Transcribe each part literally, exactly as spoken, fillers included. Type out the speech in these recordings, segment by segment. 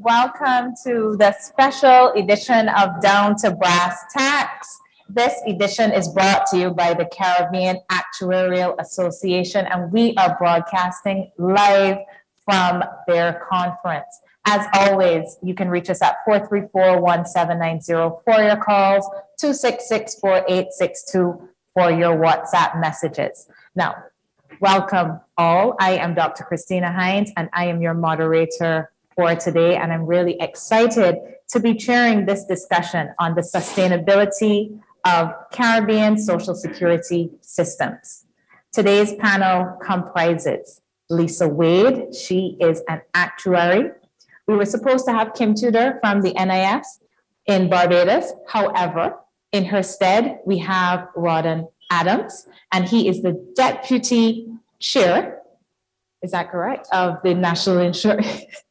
Welcome to the special edition of Down to Brass Tacks. This edition is brought to you by the Caribbean Actuarial Association, and we are broadcasting live from their conference. As always, you can reach us at four three four, one seven nine zero for your calls, two six six, four eight six two for your WhatsApp messages. Now, welcome all. I am Doctor Christina Hines, and I am your moderator for today, and I'm really excited to be chairing this discussion on the sustainability of Caribbean social security systems. Today's panel comprises Lisa Wade. She is an actuary. We were supposed to have Kim Tudor from the N I S in Barbados. However, in her stead, we have Rawdon Adams, and he is the deputy chair, is that correct, of the National Insurance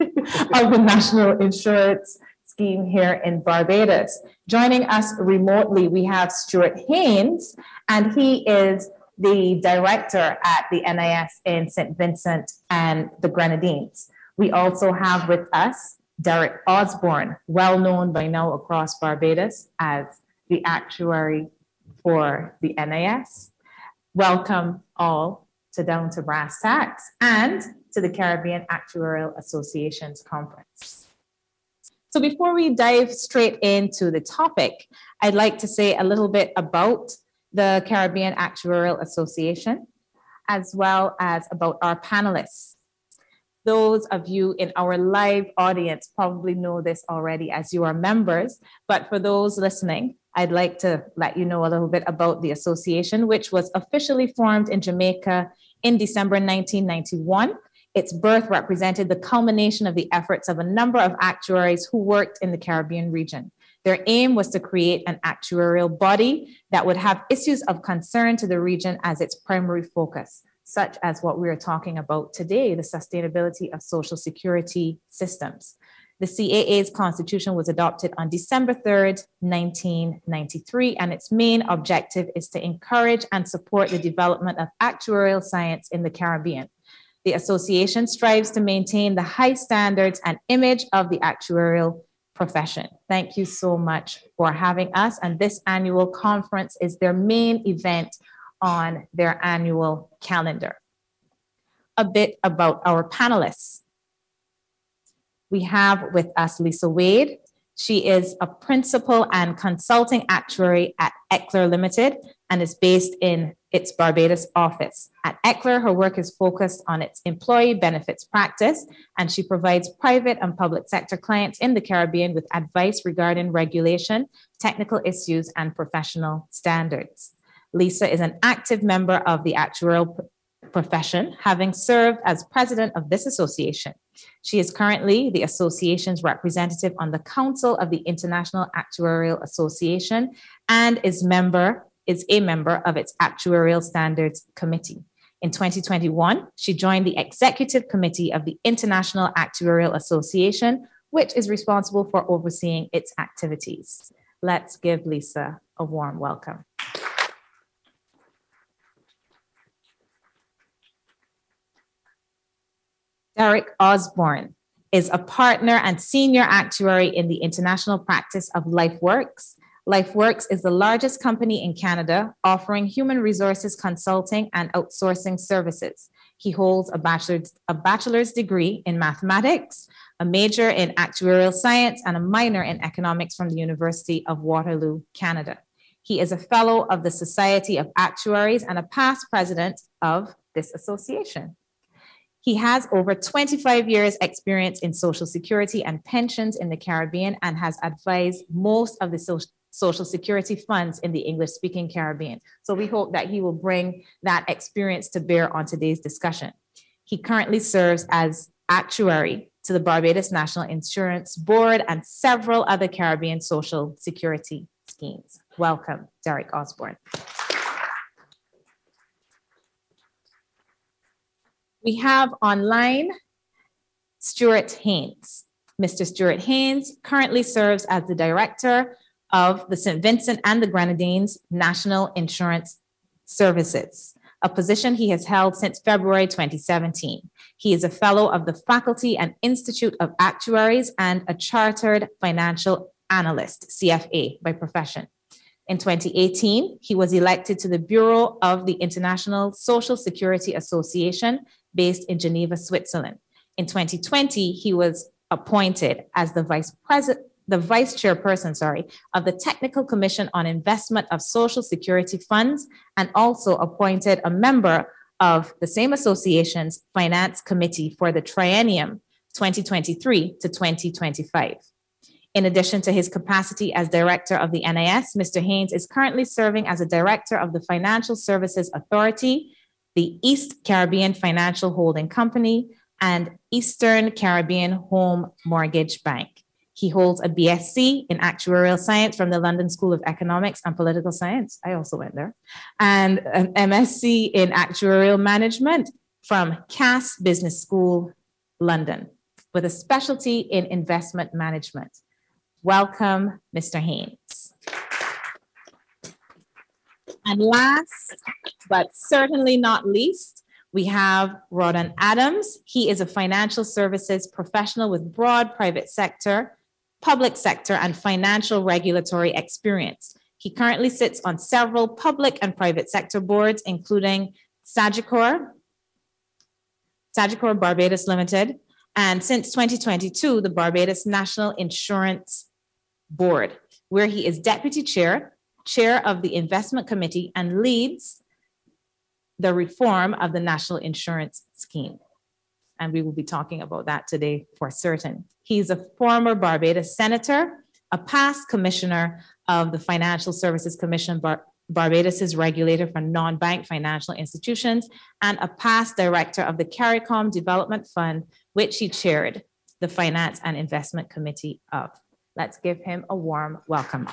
of the National Insurance Scheme here in Barbados. Joining us remotely, we have Stuart Haynes, and he is the director at the N I S in Saint Vincent and the Grenadines. We also have with us Derek Osborne, well known by now across Barbados as the actuary for the N I S. Welcome all to Down to Brass Tacks and to the Caribbean Actuarial Association's conference. So before we dive straight into the topic, I'd like to say a little bit about the Caribbean Actuarial Association, as well as about our panelists. Those of you in our live audience probably know this already as you are members, but for those listening, I'd like to let you know a little bit about the association, which was officially formed in Jamaica in December nineteen ninety-one. Its birth represented the culmination of the efforts of a number of actuaries who worked in the Caribbean region. Their aim was to create an actuarial body that would have issues of concern to the region as its primary focus, such as what we are talking about today, the sustainability of social security systems. The C A A's constitution was adopted on December third, nineteen ninety-three, and its main objective is to encourage and support the development of actuarial science in the Caribbean. The association strives to maintain the high standards and image of the actuarial profession. Thank you so much for having us, and this annual conference is their main event on their annual calendar. A bit about our panelists. We have with us Lisa Wade. She is a principal and consulting actuary at Eckler Limited and is based in its Barbados office. At Eckler, her work is focused on its employee benefits practice, and she provides private and public sector clients in the Caribbean with advice regarding regulation, technical issues, and professional standards. Lisa is an active member of the actuarial profession, having served as president of this association. She is currently the association's representative on the Council of the International Actuarial Association and is member is a member of its Actuarial Standards Committee. In twenty twenty-one, she joined the Executive Committee of the International Actuarial Association, which is responsible for overseeing its activities. Let's give Lisa a warm welcome. Derek Osborne is a partner and senior actuary in the international practice of LifeWorks. LifeWorks is the largest company in Canada offering human resources consulting and outsourcing services. He holds a bachelor's, a bachelor's degree in mathematics, a major in actuarial science, and a minor in economics from the University of Waterloo, Canada. He is a fellow of the Society of Actuaries and a past president of this association. He has over twenty-five years experience in social security and pensions in the Caribbean and has advised most of the social social security funds in the English-speaking Caribbean. So we hope that he will bring that experience to bear on today's discussion. He currently serves as actuary to the Barbados National Insurance Board and several other Caribbean social security schemes. Welcome, Derek Osborne. We have online Stuart Haynes. Mister Stuart Haynes currently serves as the director of the Saint Vincent and the Grenadines National Insurance Services. a position he has held since February twenty seventeen. He is a fellow of the Faculty and Institute of Actuaries and a chartered financial analyst, C F A, by profession. In twenty eighteen, he was elected to the Bureau of the International Social Security Association based in Geneva, Switzerland. In twenty twenty, he was appointed as the vice president, the vice chairperson, sorry, of the Technical Commission on Investment of Social Security Funds, and also appointed a member of the same association's Finance Committee for the triennium twenty twenty-three to twenty twenty-five. In addition to his capacity as director of the N I S, Mister Haynes is currently serving as a director of the Financial Services Authority, the East Caribbean Financial Holding Company, and Eastern Caribbean Home Mortgage Bank. He holds a B S c in Actuarial Science from the London School of Economics and Political Science. I also went there. And an M S c in Actuarial Management from Cass Business School, London, with a specialty in investment management. Welcome, Mister Haynes. And last, but certainly not least, we have Rawdon Adams. He is a financial services professional with broad private sector, public sector, and financial regulatory experience. He currently sits on several public and private sector boards, including Sagicor, Sagicor Barbados Limited, and since twenty twenty-two, the Barbados National Insurance Board, where he is deputy chair, chair of the investment committee, and leads the reform of the national insurance scheme. And we will be talking about that today for certain. He's a former Barbados senator, a past commissioner of the Financial Services Commission, Bar- Barbados's regulator for non-bank financial institutions, and a past director of the CARICOM Development Fund, which he chaired the Finance and Investment Committee of. Let's give him a warm welcome.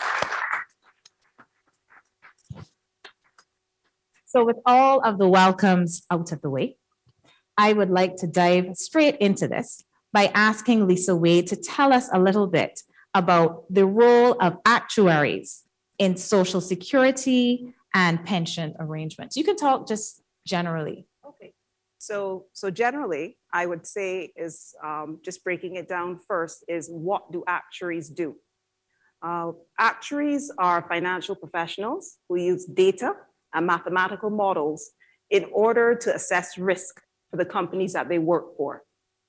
So with all of the welcomes out of the way, I would like to dive straight into this by asking Lisa Wade to tell us a little bit about the role of actuaries in Social Security and pension arrangements. You can talk just generally. Okay, so so generally, I would say is um, just breaking it down first is what do actuaries do? Uh, actuaries are financial professionals who use data and mathematical models in order to assess risk for the companies that they work for.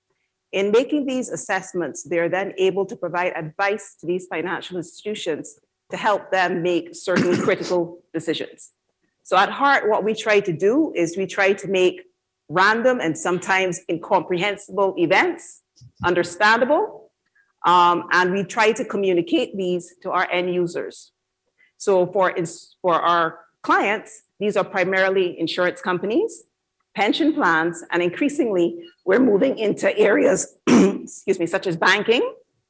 In making these assessments, they're then able to provide advice to these financial institutions to help them make certain critical decisions. So at heart, what we try to do is we try to make random and sometimes incomprehensible events understandable, um, and we try to communicate these to our end users. So for, for our clients, these are primarily insurance companies, pension plans, and increasingly, we're moving into areas, excuse me, such as banking,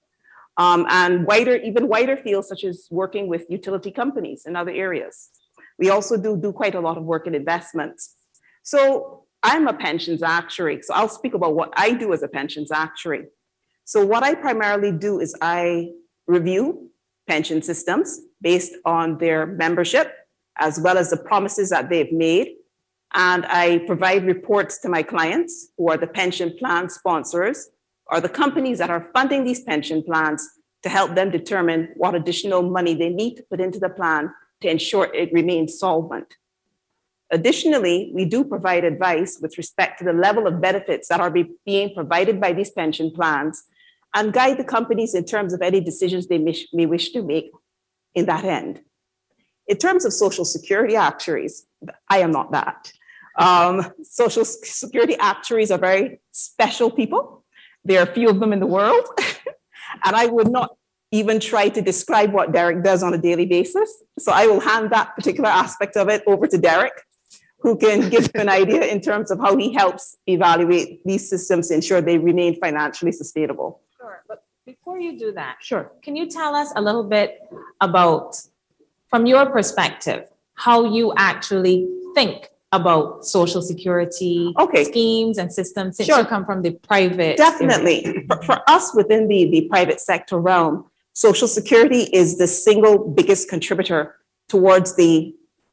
um, and wider, even wider fields such as working with utility companies and other areas. We also do, do quite a lot of work in investments. So I'm a pensions actuary, so I'll speak about what I do as a pensions actuary. So what I primarily do is I review pension systems based on their membership, as well as the promises that they've made. And I provide reports to my clients, who are the pension plan sponsors, or the companies that are funding these pension plans, to help them determine what additional money they need to put into the plan to ensure it remains solvent. Additionally, we do provide advice with respect to the level of benefits that are be, being provided by these pension plans, and guide the companies in terms of any decisions they may, may wish to make in that end. In terms of Social Security actuaries, I am not that. Um, Social Security actuaries are very special people. There are a few of them in the world. And I would not even try to describe what Derek does on a daily basis. So I will hand that particular aspect of it over to Derek, who can give you an idea in terms of how he helps evaluate these systems to ensure they remain financially sustainable. Sure, but before you do that, sure. Can you tell us a little bit about, from your perspective, how you actually think about Social Security okay. schemes and systems, since sure. you come from the private? Definitely. For, for us within the, the private sector realm, Social Security is the single biggest contributor towards the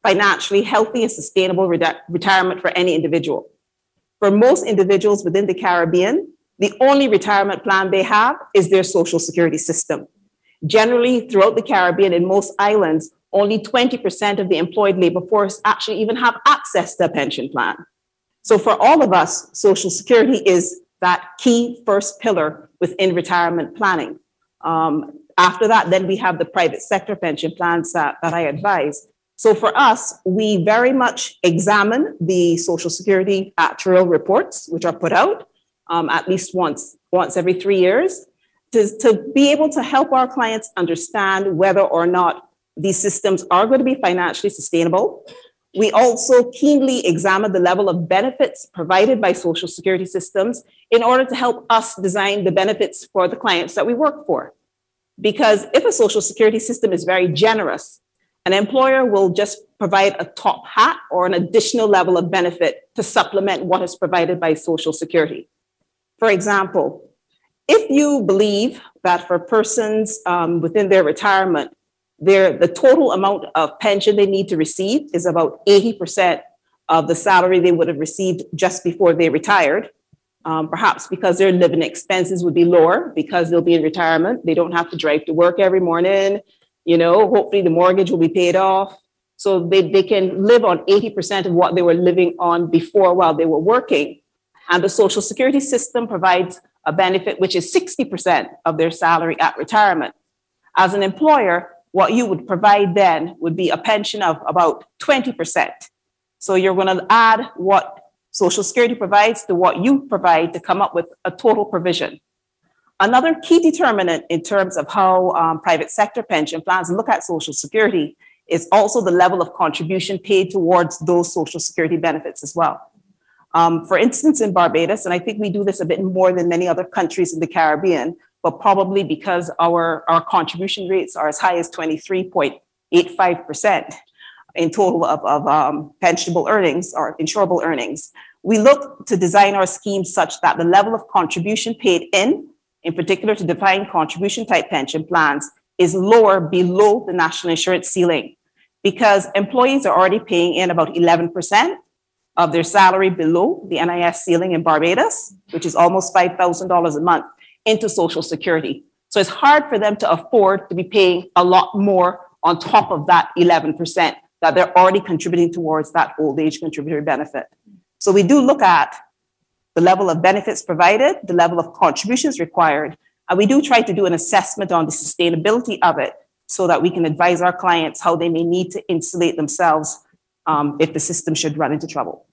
financially healthy and sustainable reti- retirement for any individual. For most individuals within the Caribbean, the only retirement plan they have is their Social Security system. Generally, throughout the Caribbean and most islands, only twenty percent of the employed labor force actually even have access to a pension plan. So for all of us, Social Security is that key first pillar within retirement planning. Um, after that, then we have the private sector pension plans that, that I advise. So for us, we very much examine the Social Security actuarial reports, which are put out um, at least once, once every three years, to, to be able to help our clients understand whether or not these systems are going to be financially sustainable. We also keenly examine the level of benefits provided by Social Security systems in order to help us design the benefits for the clients that we work for. Because if a Social Security system is very generous, an employer will just provide a top hat or an additional level of benefit to supplement what is provided by Social Security. For example, if you believe that for persons um, within their retirement, their, the total amount of pension they need to receive is about eighty percent of the salary they would have received just before they retired, um, perhaps because their living expenses would be lower because they'll be in retirement. They don't have to drive to work every morning. You know, hopefully the mortgage will be paid off. So they, they can live on eighty percent of what they were living on before while they were working. And the Social Security system provides a benefit which is sixty percent of their salary at retirement. As an employer, what you would provide then would be a pension of about twenty percent. So you're going to add what Social Security provides to what you provide to come up with a total provision. Another key determinant in terms of how um, private sector pension plans look at Social Security is also the level of contribution paid towards those Social Security benefits as well. Um, for instance, in Barbados, and I think we do this a bit more than many other countries in the Caribbean, but probably because our, our contribution rates are as high as twenty-three point eight five percent in total of, of um, pensionable earnings or insurable earnings, we look to design our schemes such that the level of contribution paid in, in particular to defined contribution type pension plans, is lower below the national insurance ceiling, because employees are already paying in about eleven percent of their salary below the N I S ceiling in Barbados, which is almost five thousand dollars a month, into Social Security. So it's hard for them to afford to be paying a lot more on top of that eleven percent that they're already contributing towards that old age contributory benefit. So we do look at the level of benefits provided, the level of contributions required, and we do try to do an assessment on the sustainability of it so that we can advise our clients how they may need to insulate themselves um, if the system should run into trouble.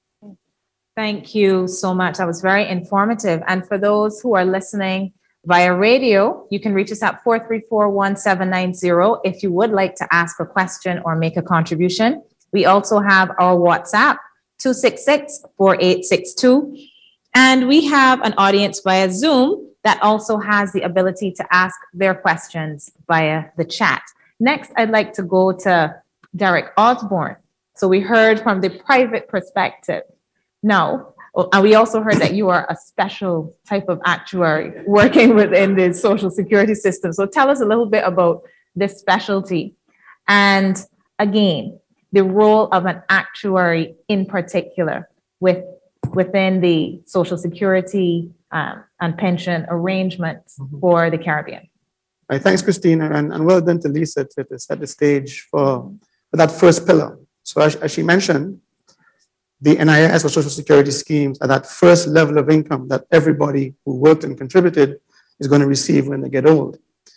Thank you so much. That was very informative. And for those who are listening via radio, you can reach us at four three four, one seven nine zero if you would like to ask a question or make a contribution. We also have our WhatsApp, two six six, four eight six two. And we have an audience via Zoom that also has the ability to ask their questions via the chat. Next, I'd like to go to Derek Osborne. So we heard from the private perspective. Now, and we also heard that you are a special type of actuary working within the Social Security system. So tell us a little bit about this specialty. And again, the role of an actuary in particular with within the Social Security um, and pension arrangements mm-hmm. for the Caribbean. Right, thanks, Christina, and, and well done to Lisa to, to set the stage for, for that first pillar. So as, as she mentioned, the N I S or Social Security schemes are that first level of income that everybody who worked and contributed is going to receive when they get old.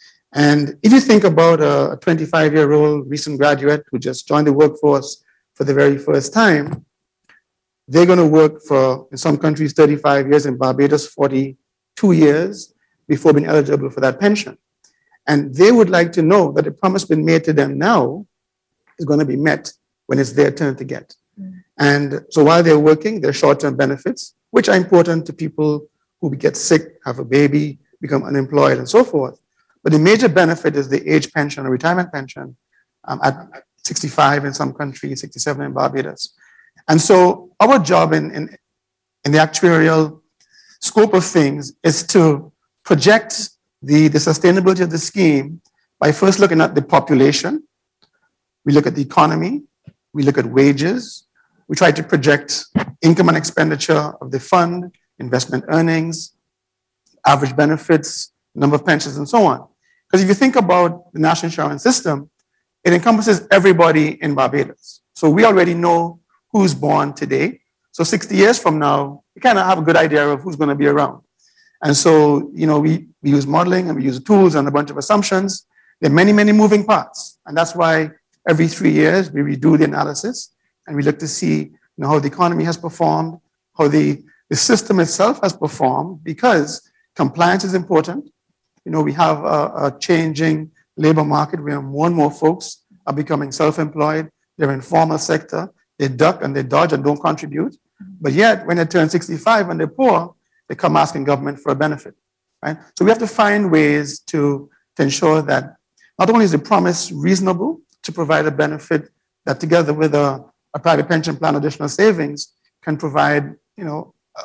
And if you think about a twenty-five-year-old recent graduate who just joined the workforce for the very first time, they're going to work for, in some countries, thirty-five years, in Barbados, forty-two years before being eligible for that pension. And they would like to know that the promise been made to them now is going to be met when it's their turn to get. Mm. And so while they're working, their short-term benefits, which are important to people who get sick, have a baby, become unemployed, and so forth. But the major benefit is the age pension or retirement pension um, at sixty-five in some countries, sixty-seven in Barbados. And so our job in, in, in the actuarial scope of things is to project the, the sustainability of the scheme by first looking at the population. We look at the economy, we look at wages, we try to project income and expenditure of the fund, investment earnings, average benefits, number of pensions, and so on. Because if you think about the national insurance system, it encompasses everybody in Barbados. So we already know who's born today. So sixty years from now, we kind of have a good idea of who's going to be around. And so, you know, we, we use modeling and we use tools and a bunch of assumptions. There are many, many moving parts. And that's why every three years we redo the analysis and we look to see, you know, how the economy has performed, how the, the system itself has performed, because compliance is important. You know, we have a, a changing labor market where more and more folks are becoming self-employed. They're in formal sector. They duck and they dodge and don't contribute. But yet, when they turn sixty-five and they're poor, they come asking government for a benefit, right? So we have to find ways to, to ensure that not only is the promise reasonable to provide a benefit that together with a, a private pension plan, additional savings, can provide, you know, a,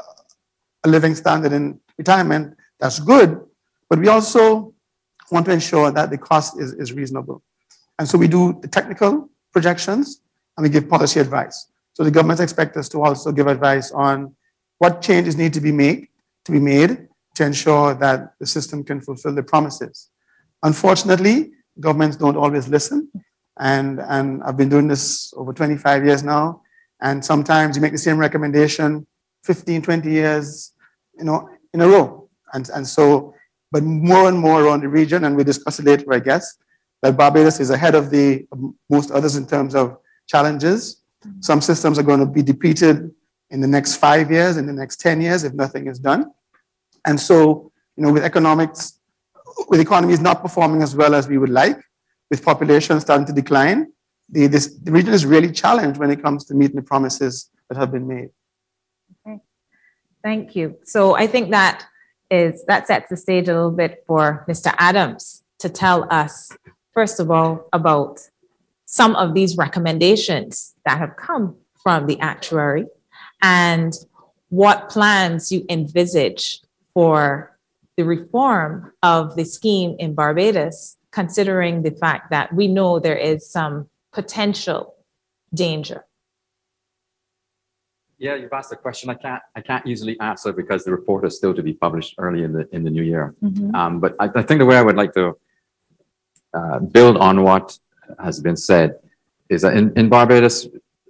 a living standard in retirement that's good, but we also want to ensure that the cost is, is reasonable. And so we do the technical projections and we give policy advice. So the governments expect us to also give advice on what changes need to be made to be made to ensure that the system can fulfill the promises. Unfortunately, governments don't always listen. And, and I've been doing this over twenty-five years now. And sometimes you make the same recommendation fifteen, twenty years, you know, in a row. And, and so, but more and more around the region, and we'll discuss it later, I guess, that Barbados is ahead of the most others in terms of challenges. Some systems are going to be depleted in the next five years, in the next ten years, if nothing is done. And so, you know, with economics, with economies not performing as well as we would like, with population starting to decline, the, this, the region is really challenged when it comes to meeting the promises that have been made. Okay, thank you. So I think that is, that sets the stage a little bit for Mister Adams to tell us, first of all, about some of these recommendations that have come from the actuary and what plans you envisage for the reform of the scheme in Barbados, considering the fact that we know there is some potential danger. Yeah, you've asked a question I can't I can't easily answer because the report is still to be published early in the in the new year. Mm-hmm. Um, but I, I think the way I would like to uh, build on what has been said is that in, in Barbados,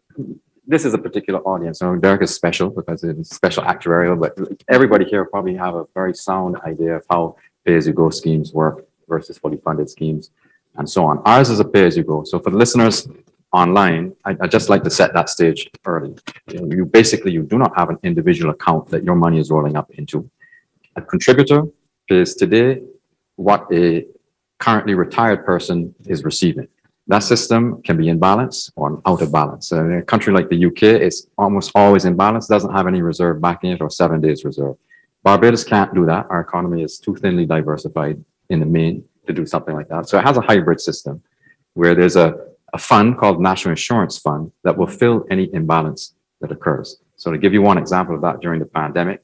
this is a particular audience. So Derek is special because it's special actuarial, but everybody here probably have a very sound idea of how pay-as-you-go schemes work versus fully funded schemes and so on. Ours is a pay-as-you-go. So for the listeners online, I, I just like to set that stage early. You, know, you basically, you do not have an individual account that your money is rolling up into. A contributor pays today what a currently retired person is receiving. That system can be in balance or out of balance. So in a country like the U K, it's almost always in balance, doesn't have any reserve backing it or seven days reserve. Barbados can't do that. Our economy is too thinly diversified in the main to do something like that. So it has a hybrid system where there's a, a fund called National Insurance Fund that will fill any imbalance that occurs. So to give you one example of that during the pandemic,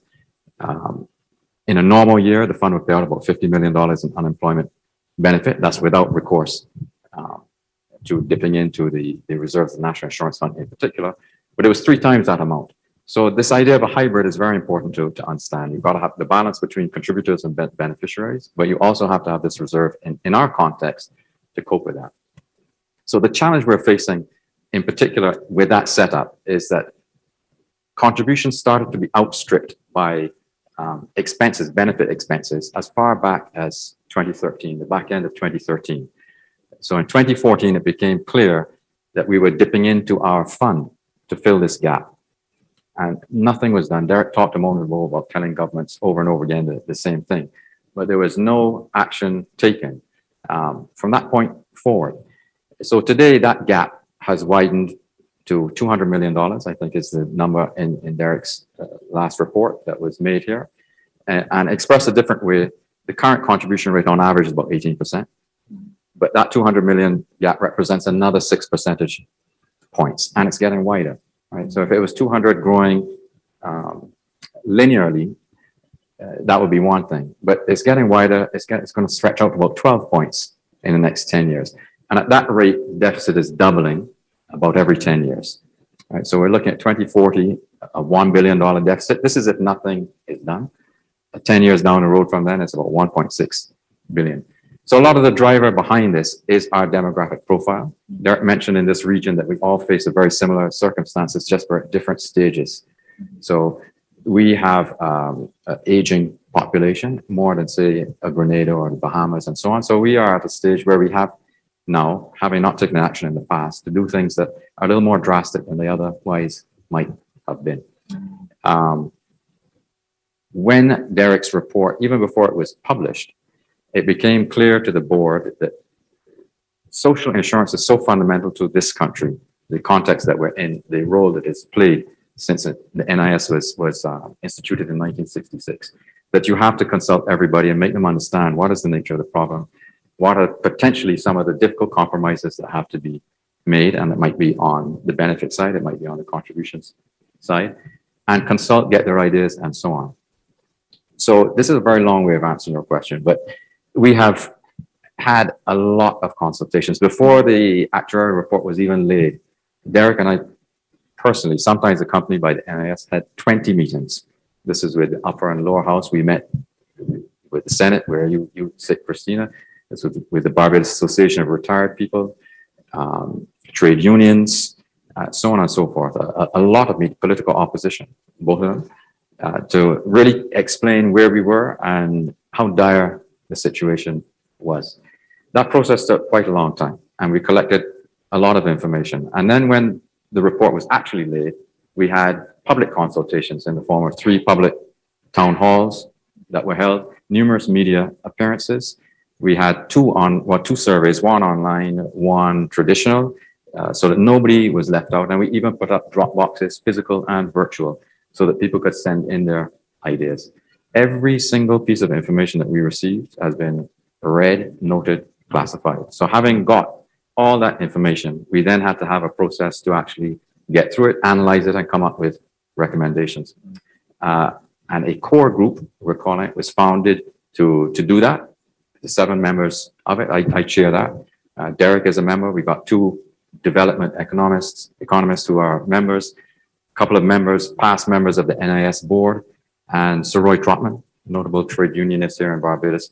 um, in a normal year, the fund would pay out about fifty million dollars in unemployment benefit. That's without recourse um, to dipping into the, the reserves of the National Insurance Fund in particular, but it was three times that amount. So this idea of a hybrid is very important to, to understand. You've got to have the balance between contributors and be- beneficiaries, but you also have to have this reserve in, in our context to cope with that. So the challenge we're facing in particular with that setup is that contributions started to be outstripped by um, expenses, benefit expenses, as far back as twenty thirteen, the back end of twenty thirteen. So in twenty fourteen, it became clear that we were dipping into our fund to fill this gap. And nothing was done. Derek talked a moment ago about telling governments over and over again the, the same thing, but there was no action taken um, from that point forward. So today, that gap has widened to two hundred million dollars, I think is the number in, in Derek's uh, last report that was made here. And, and expressed a different way, the current contribution rate on average is about eighteen percent. But that two hundred million gap represents another six percentage points, and it's getting wider, right? So if it was two hundred growing um, linearly, uh, that would be one thing. But it's getting wider. It's, get, it's going to stretch out to about twelve points in the next ten years. And at that rate, deficit is doubling about every ten years. Right? So we're looking at twenty forty, a one billion dollars deficit. This is if nothing is done. ten years down the road from then, it's about one point six billion. So a lot of the driver behind this is our demographic profile. Derek mentioned in this region that we all face a very similar circumstances, just for different stages. So we have um, an aging population, more than say a Grenada or the Bahamas and so on. So we are at a stage where we have now, having not taken action in the past, to do things that are a little more drastic than they otherwise might have been. Um, when Derek's report, even before it was published, it became clear to the board that social insurance is so fundamental to this country, the context that we're in, the role that it's played since it, the N I S was, was uh, instituted in nineteen sixty-six, that you have to consult everybody and make them understand what is the nature of the problem, what are potentially some of the difficult compromises that have to be made, and it might be on the benefit side, it might be on the contributions side, and consult, get their ideas, and so on. So this is a very long way of answering your question, but we have had a lot of consultations. Before the actuarial report was even laid, Derek and I personally, sometimes accompanied by the N I S, had twenty meetings. This is with the upper and lower house. We met with the Senate, where you, you sit, Christina. This was with the Barbados Association of Retired People, um, trade unions, uh, so on and so forth. A, a lot of political opposition, both of them, uh, to really explain where we were and how dire the situation was. That process took quite a long time, and we collected a lot of information. And then when the report was actually laid, we had public consultations in the form of three public town halls that were held, numerous media appearances. We had two on, well, two surveys, one online, one traditional, uh, so that nobody was left out. And we even put up drop boxes, physical and virtual, so that people could send in their ideas. Every single piece of information that we received has been read, noted, classified. So having got all that information, we then had to have a process to actually get through it, analyze it, and come up with recommendations. Uh, and a core group, we're calling it, was founded to, to do that. The seven members of it, I, I chair that. Uh, Derek is a member. We got two development economists, economists who are members, a couple of members, past members of the N I S board, and Sir Roy Trotman, notable trade unionist here in Barbados,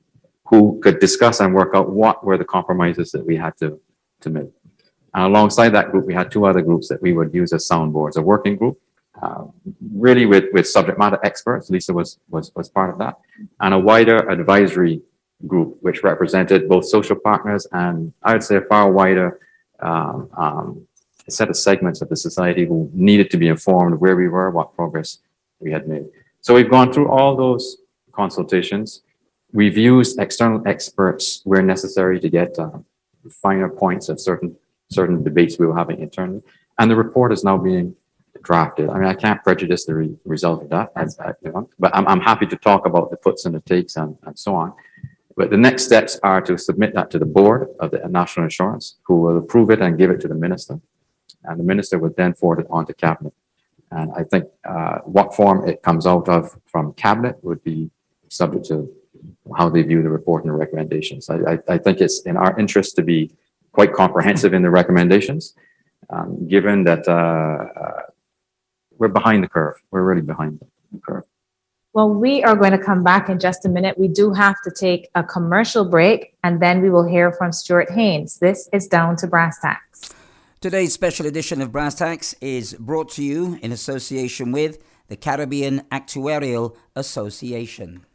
who could discuss and work out what were the compromises that we had to, to make. And alongside that group, we had two other groups that we would use as soundboards, a working group, uh, really with, with subject matter experts, Lisa was, was, was part of that, and a wider advisory group, which represented both social partners and I would say a far wider um, um, set of segments of the society who needed to be informed where we were, what progress we had made. So we've gone through all those consultations. We've used external experts where necessary to get uh, finer points of certain certain debates we were having internally. And the report is now being drafted. I mean, I can't prejudice the re result of that, as, I, you know, but I'm, I'm happy to talk about the puts and the takes and, and so on. But the next steps are to submit that to the board of the National Insurance, who will approve it and give it to the minister. And the minister would then forward it on to cabinet. And I think uh, what form it comes out of from cabinet would be subject to how they view the report and the recommendations. I, I, I think it's in our interest to be quite comprehensive in the recommendations, um, given that uh, uh, we're behind the curve. We're really behind the curve. Well, we are going to come back in just a minute. We do have to take a commercial break, and then we will hear from Stuart Haynes. This is Down to Brass Tacks. Today's special edition of Brass Tacks is brought to you in association with the Caribbean Actuarial Association.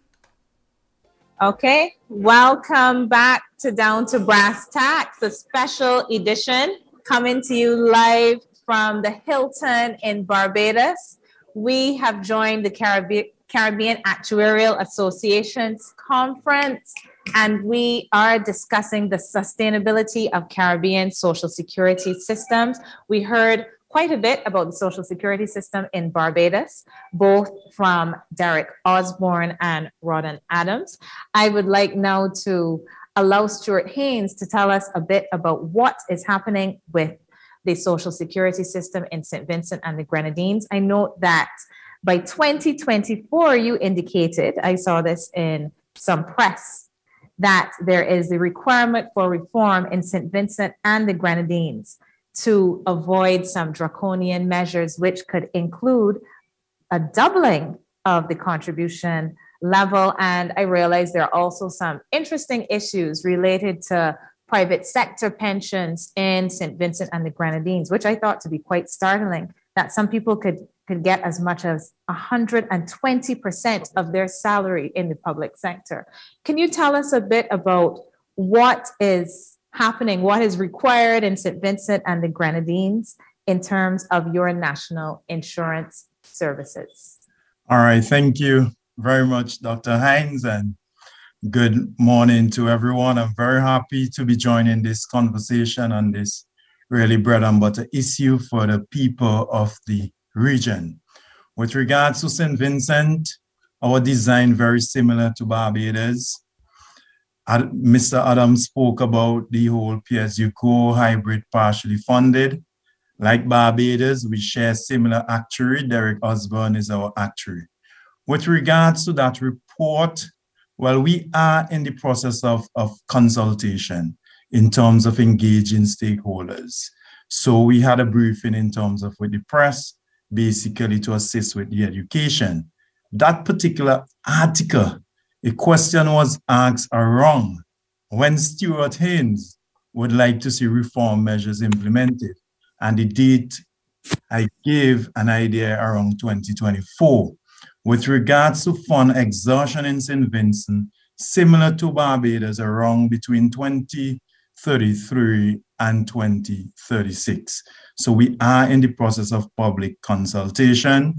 Okay, welcome back to Down to Brass Tacks, a special edition coming to you live from the Hilton in Barbados. We have joined the Caribbean Caribbean Actuarial Association's conference, and we are discussing the sustainability of Caribbean social security systems. We heard quite a bit about the social security system in Barbados, both from Derek Osborne and Rawdon Adams. I would like now to allow Stuart Haynes to tell us a bit about what is happening with the social security system in Saint Vincent and the Grenadines. I note that by twenty twenty-four, you indicated, I saw this in some press, that there is the requirement for reform in Saint Vincent and the Grenadines. to avoid some draconian measures, which could include a doubling of the contribution level. And I realize there are also some interesting issues related to private sector pensions in Saint Vincent and the Grenadines, which I thought to be quite startling, that some people could, could get as much as one hundred twenty percent of their salary in the public sector. Can you tell us a bit about what is happening, what is required in Saint Vincent and the Grenadines in terms of your national insurance services? All right, thank you very much, Doctor Hines, and good morning to everyone. I'm very happy to be joining this conversation on this really bread and butter issue for the people of the region. With regards to Saint Vincent, our design very similar to Barbados. Mister Adams spoke about the whole P S U core hybrid partially funded. Like Barbados, we share similar actuary. Derek Osborne is our actuary. With regards to that report, well, we are in the process of, of consultation in terms of engaging stakeholders. So we had a briefing in terms of with the press, basically to assist with the education. That particular article, a question was asked around when Stuart Haynes would like to see reform measures implemented. And the date I gave an idea around twenty twenty-four. With regards to fund exhaustion in Saint Vincent, similar to Barbados, around between twenty thirty-three and twenty thirty-six. So we are in the process of public consultation.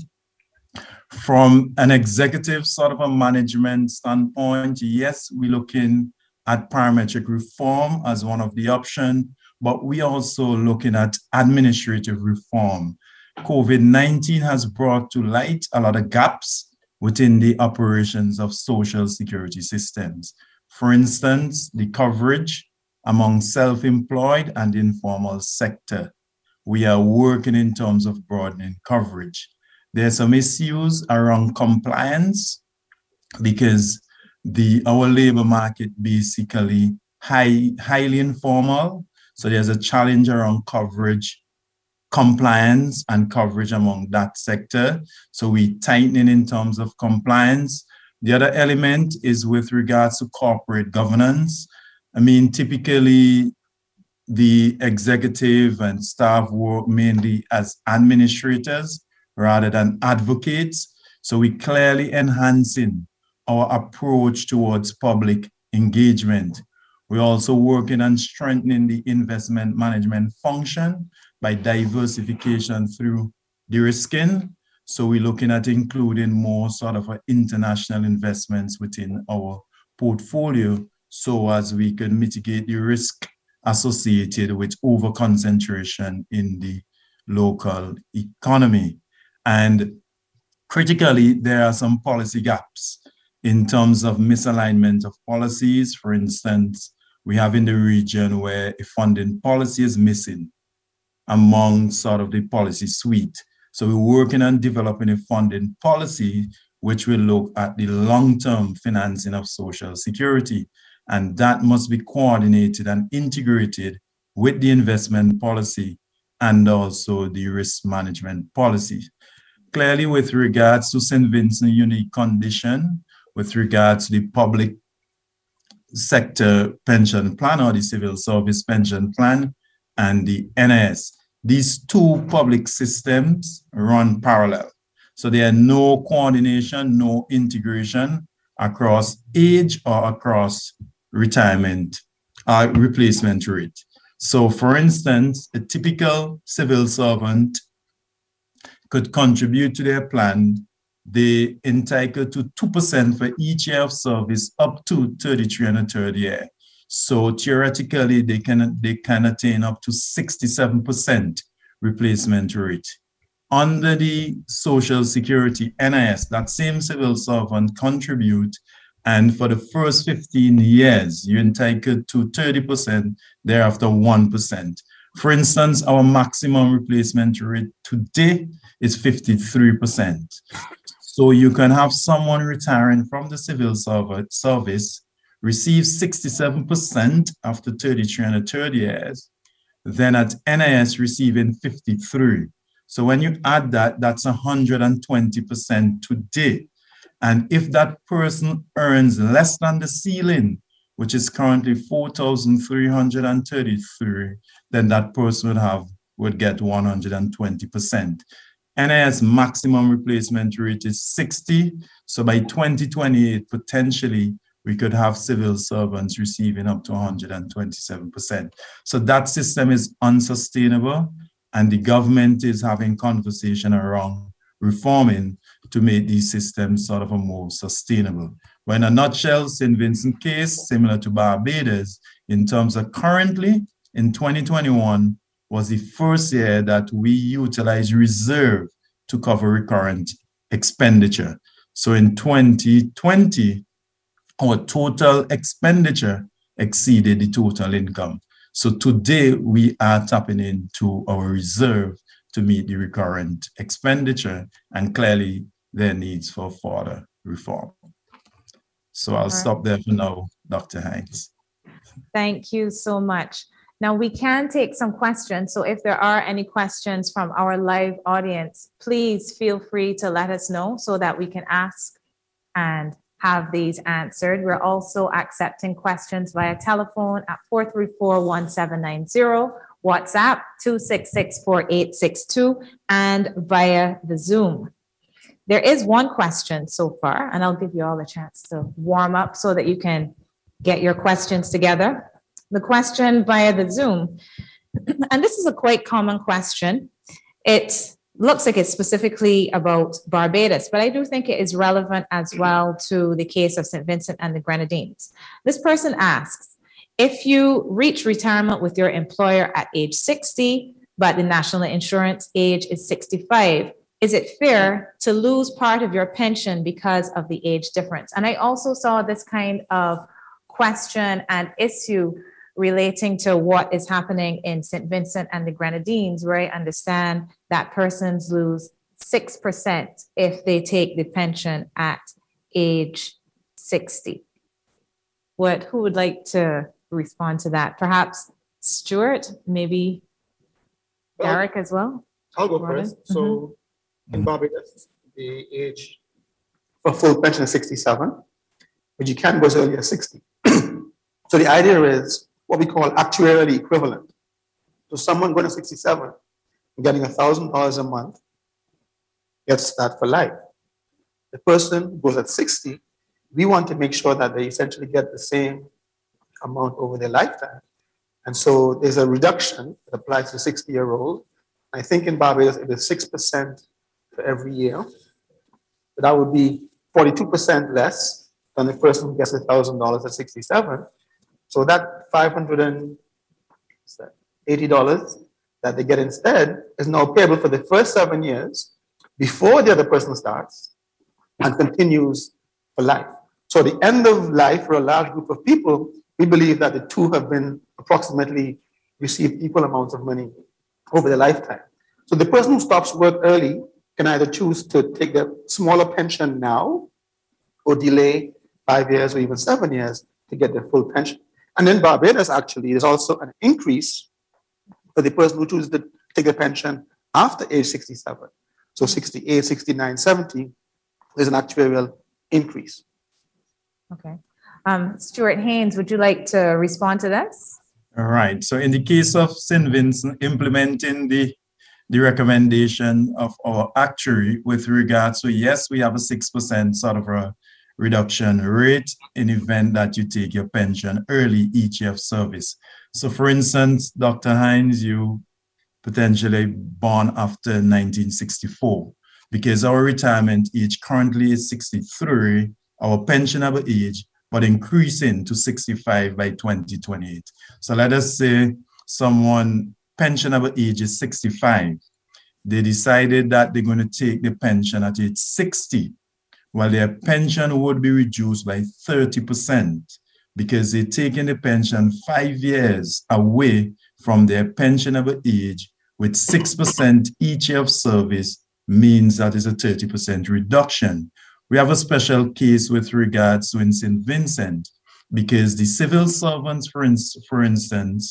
From an executive sort of a management standpoint, yes, we're looking at parametric reform as one of the options, but we are also looking at administrative reform. COVID nineteen has brought to light a lot of gaps within the operations of social security systems. For instance, the coverage among self-employed and informal sector. We are working in terms of broadening coverage. There are some issues around compliance because the our labor market basically high, highly informal. So there's a challenge around coverage, compliance and coverage among that sector. So we tightening in terms of compliance. The other element is with regards to corporate governance. I mean, typically the executive and staff work mainly as administrators rather than advocates. So we clearly enhancing our approach towards public engagement. We're also working on strengthening the investment management function by diversification through de-risking. So we're looking at including more sort of international investments within our portfolio so as we can mitigate the risk associated with over-concentration in the local economy. And critically, there are some policy gaps in terms of misalignment of policies. For instance, we have in the region where a funding policy is missing among sort of the policy suite. So we're working on developing a funding policy which will look at the long-term financing of social security. And that must be coordinated and integrated with the investment policy and also the risk management policy. Clearly, with regards to Saint Vincent unique condition, with regards to the public sector pension plan or the civil service pension plan and the N I S, these two public systems run parallel. So there are no coordination, no integration across age or across retirement uh, replacement rate. So for instance, a typical civil servant could contribute to their plan. They entitled to two percent for each year of service up to thirty-three and a third year. So theoretically, they can, they can attain up to sixty-seven percent replacement rate. Under the Social Security N I S, that same civil servant contribute, and for the first fifteen years, you're entitled to thirty percent, thereafter one percent. For instance, our maximum replacement rate today is fifty-three percent. So you can have someone retiring from the civil service, receive sixty-seven percent after thirty-three and a third years, then at N I S receiving fifty-three. So when you add that, that's one hundred twenty percent today. And if that person earns less than the ceiling, which is currently four thousand three hundred thirty-three, then that person would have would get one hundred twenty percent. N I S maximum replacement rate is sixty. So by twenty twenty-eight, potentially, we could have civil servants receiving up to one hundred twenty-seven percent. So that system is unsustainable, and the government is having conversation around reforming to make these systems sort of a more sustainable. But in a nutshell, Saint Vincent case, similar to Barbados, in terms of currently, in twenty twenty-one, was the first year that we utilized reserve to cover recurrent expenditure. So in twenty twenty, our total expenditure exceeded the total income. So today we are tapping into our reserve to meet the recurrent expenditure, and clearly there needs for further reform. So I'll stop there for now, Doctor Hines. Thank you so much. Now we can take some questions. So if there are any questions from our live audience, please feel free to let us know so that we can ask and have these answered. We're also accepting questions via telephone at four three four, one seven nine zero, WhatsApp two six six, four eight six two, and via the Zoom. There is one question so far, and I'll give you all a chance to warm up so that you can get your questions together. The question via the Zoom, and this is a quite common question. It looks like it's specifically about Barbados, but I do think it is relevant as well to the case of Saint Vincent and the Grenadines. This person asks, if you reach retirement with your employer at age sixty, but the national insurance age is sixty-five, is it fair to lose part of your pension because of the age difference? And I also saw this kind of question and issue relating to what is happening in Saint Vincent and the Grenadines, where I understand that persons lose six percent if they take the pension at age sixty. What, who would like to respond to that? Perhaps Stuart, maybe Well, Derek as well? I'll go Robin? first. So in Barbados, the age for full pension is sixty-seven, but you can go as early as sixty. So the idea is what we call actuarially equivalent. So someone going to sixty-seven and getting one thousand dollars a month gets that for life. The person who goes at sixty, we want to make sure that they essentially get the same amount over their lifetime. And so there's a reduction that applies to sixty-year-old. I think in Barbados it is six percent for every year. So that would be forty-two percent less than the person who gets one thousand dollars at sixty-seven. So that five hundred eighty dollars that they get instead is now payable for the first seven years before the other person starts and continues for life. So at the end of life for a large group of people, we believe that the two have been approximately received equal amounts of money over their lifetime. So the person who stops work early can either choose to take a smaller pension now or delay five years or even seven years to get their full pension. And in Barbados, actually, there's also an increase for the person who chooses to take a pension after age sixty-seven. So sixty-eight, sixty-nine, seventy, there's an actuarial increase. Okay. Um, Stuart Haynes, would you like to respond to this? All right. So in the case of Saint Vincent, implementing the, the recommendation of our actuary with regards to, yes, we have a six percent sort of a reduction rate in event that you take your pension early each year of service. So for instance, Doctor Hines, you potentially born after nineteen sixty-four, because our retirement age currently is sixty-three, our pensionable age, but increasing to sixty-five by twenty twenty-eight. So let us say someone pensionable age is sixty-five. They decided that they're going to take the pension at age sixty. Well, their pension would be reduced by thirty percent because they're taking the pension five years away from their pensionable age, with six percent each year of service means that is a thirty percent reduction. We have a special case with regards to in Saint Vincent, because the civil servants, for, in, for instance,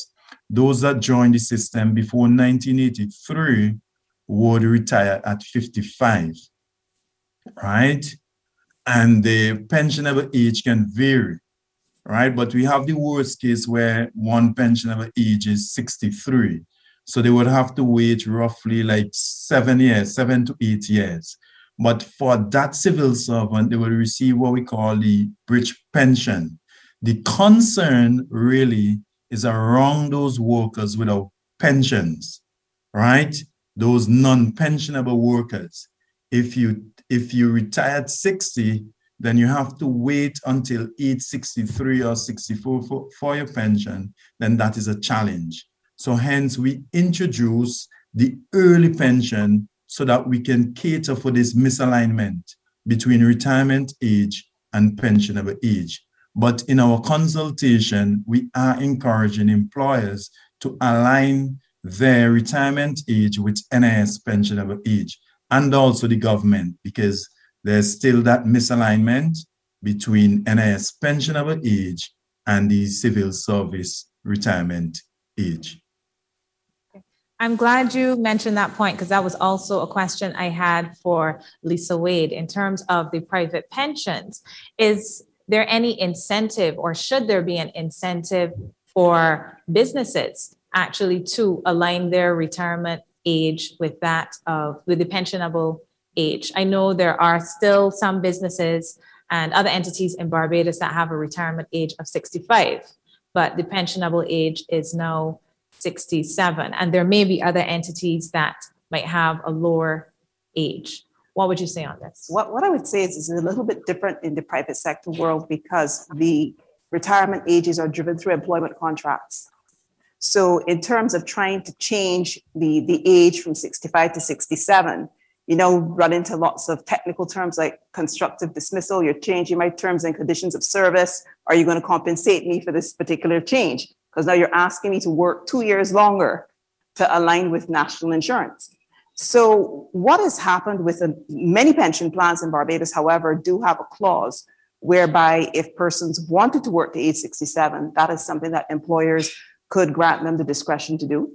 those that joined the system before nineteen eighty-three would retire at fifty-five, right? And the pensionable age can vary, right? But we have the worst case where one pensionable age is sixty-three. So they would have to wait roughly like seven years, seven to eight years. But for that civil servant, they will receive what we call the bridge pension. The concern really is around those workers without pensions, right? Those non-pensionable workers. If you if you retire at sixty, then you have to wait until age sixty-three or sixty-four for, for your pension, then that is a challenge. So hence we introduce the early pension so that we can cater for this misalignment between retirement age and pensionable age. But in our consultation, we are encouraging employers to align their retirement age with N I S pensionable age, and also the government, because there's still that misalignment between N I S pensionable age and the civil service retirement age. I'm glad you mentioned that point, because that was also a question I had for Lisa Wade in terms of the private pensions. Is there any incentive, or should there be an incentive for businesses actually to align their retirement age with that of with the pensionable age? I know there are still some businesses and other entities in Barbados that have a retirement age of sixty-five, but the pensionable age is now sixty-seven, and there may be other entities that might have a lower age. What would you say on this? What, what I would say is it's a little bit different in the private sector world, because the retirement ages are driven through employment contracts. So in terms of trying to change the, the age from sixty-five to sixty-seven, you know, run into lots of technical terms like constructive dismissal. You're changing my terms and conditions of service. Are you going to compensate me for this particular change? Because now you're asking me to work two years longer to align with national insurance. So what has happened with a, many pension plans in Barbados, however, do have a clause whereby if persons wanted to work to age sixty-seven, that is something that employers could grant them the discretion to do.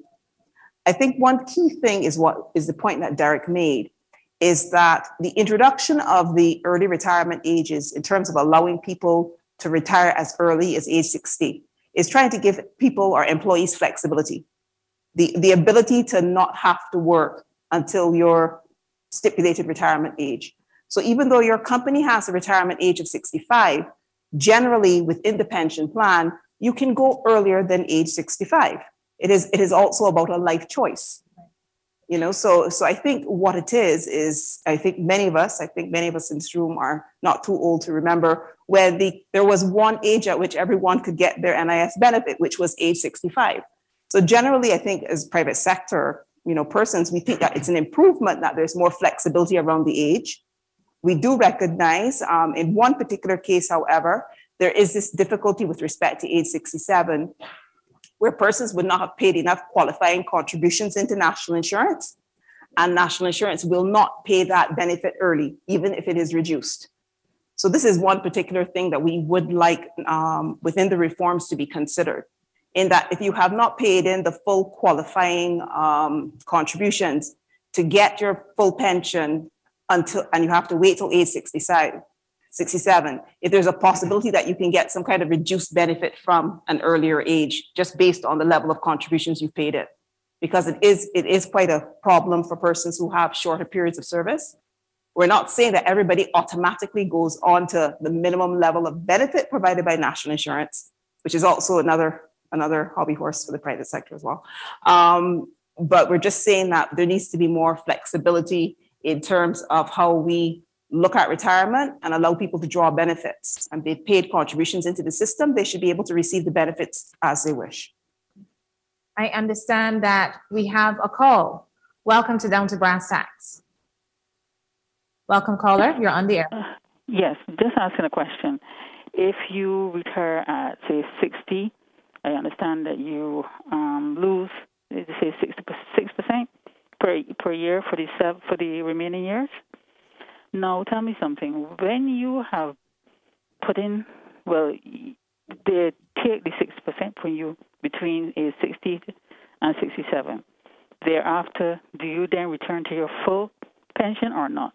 I think one key thing is what is the point that Derek made, is that the introduction of the early retirement ages in terms of allowing people to retire as early as age sixty is trying to give people or employees flexibility, the, the ability to not have to work until your stipulated retirement age. So even though your company has a retirement age of sixty-five, generally within the pension plan, you can go earlier than age sixty-five. It is, it is also about a life choice. You know, so, so I think what it is, is I think many of us, I think many of us in this room are not too old to remember when the, there was one age at which everyone could get their N I S benefit, which was age sixty-five. So generally, I think as private sector, you know, persons, we think that it's an improvement that there's more flexibility around the age. We do recognize um, in one particular case, however, there is this difficulty with respect to age sixty-seven, where persons would not have paid enough qualifying contributions into national insurance, and national insurance will not pay that benefit early, even if it is reduced. So this is one particular thing that we would like um, within the reforms to be considered, in that if you have not paid in the full qualifying um, contributions to get your full pension until, and you have to wait till age sixty-seven, if there's a possibility that you can get some kind of reduced benefit from an earlier age, just based on the level of contributions you've paid in, because it is, it is quite a problem for persons who have shorter periods of service. We're not saying that everybody automatically goes on to the minimum level of benefit provided by national insurance, which is also another, another hobby horse for the private sector as well. Um, but we're just saying that there needs to be more flexibility in terms of how we look at retirement and allow people to draw benefits. And they've paid contributions into the system, they should be able to receive the benefits as they wish. I understand that we have a call. Welcome to Down to Brass Tacks. Welcome, caller. You're on the air. Uh, yes, just asking a question. If you retire at, say, sixty, I understand that you um, lose, say, sixty-six percent per, per year for the, for the remaining years. Now, tell me something. When you have put in, well, they take the six percent from you between age sixty and sixty-seven. Thereafter, do you then return to your full pension or not?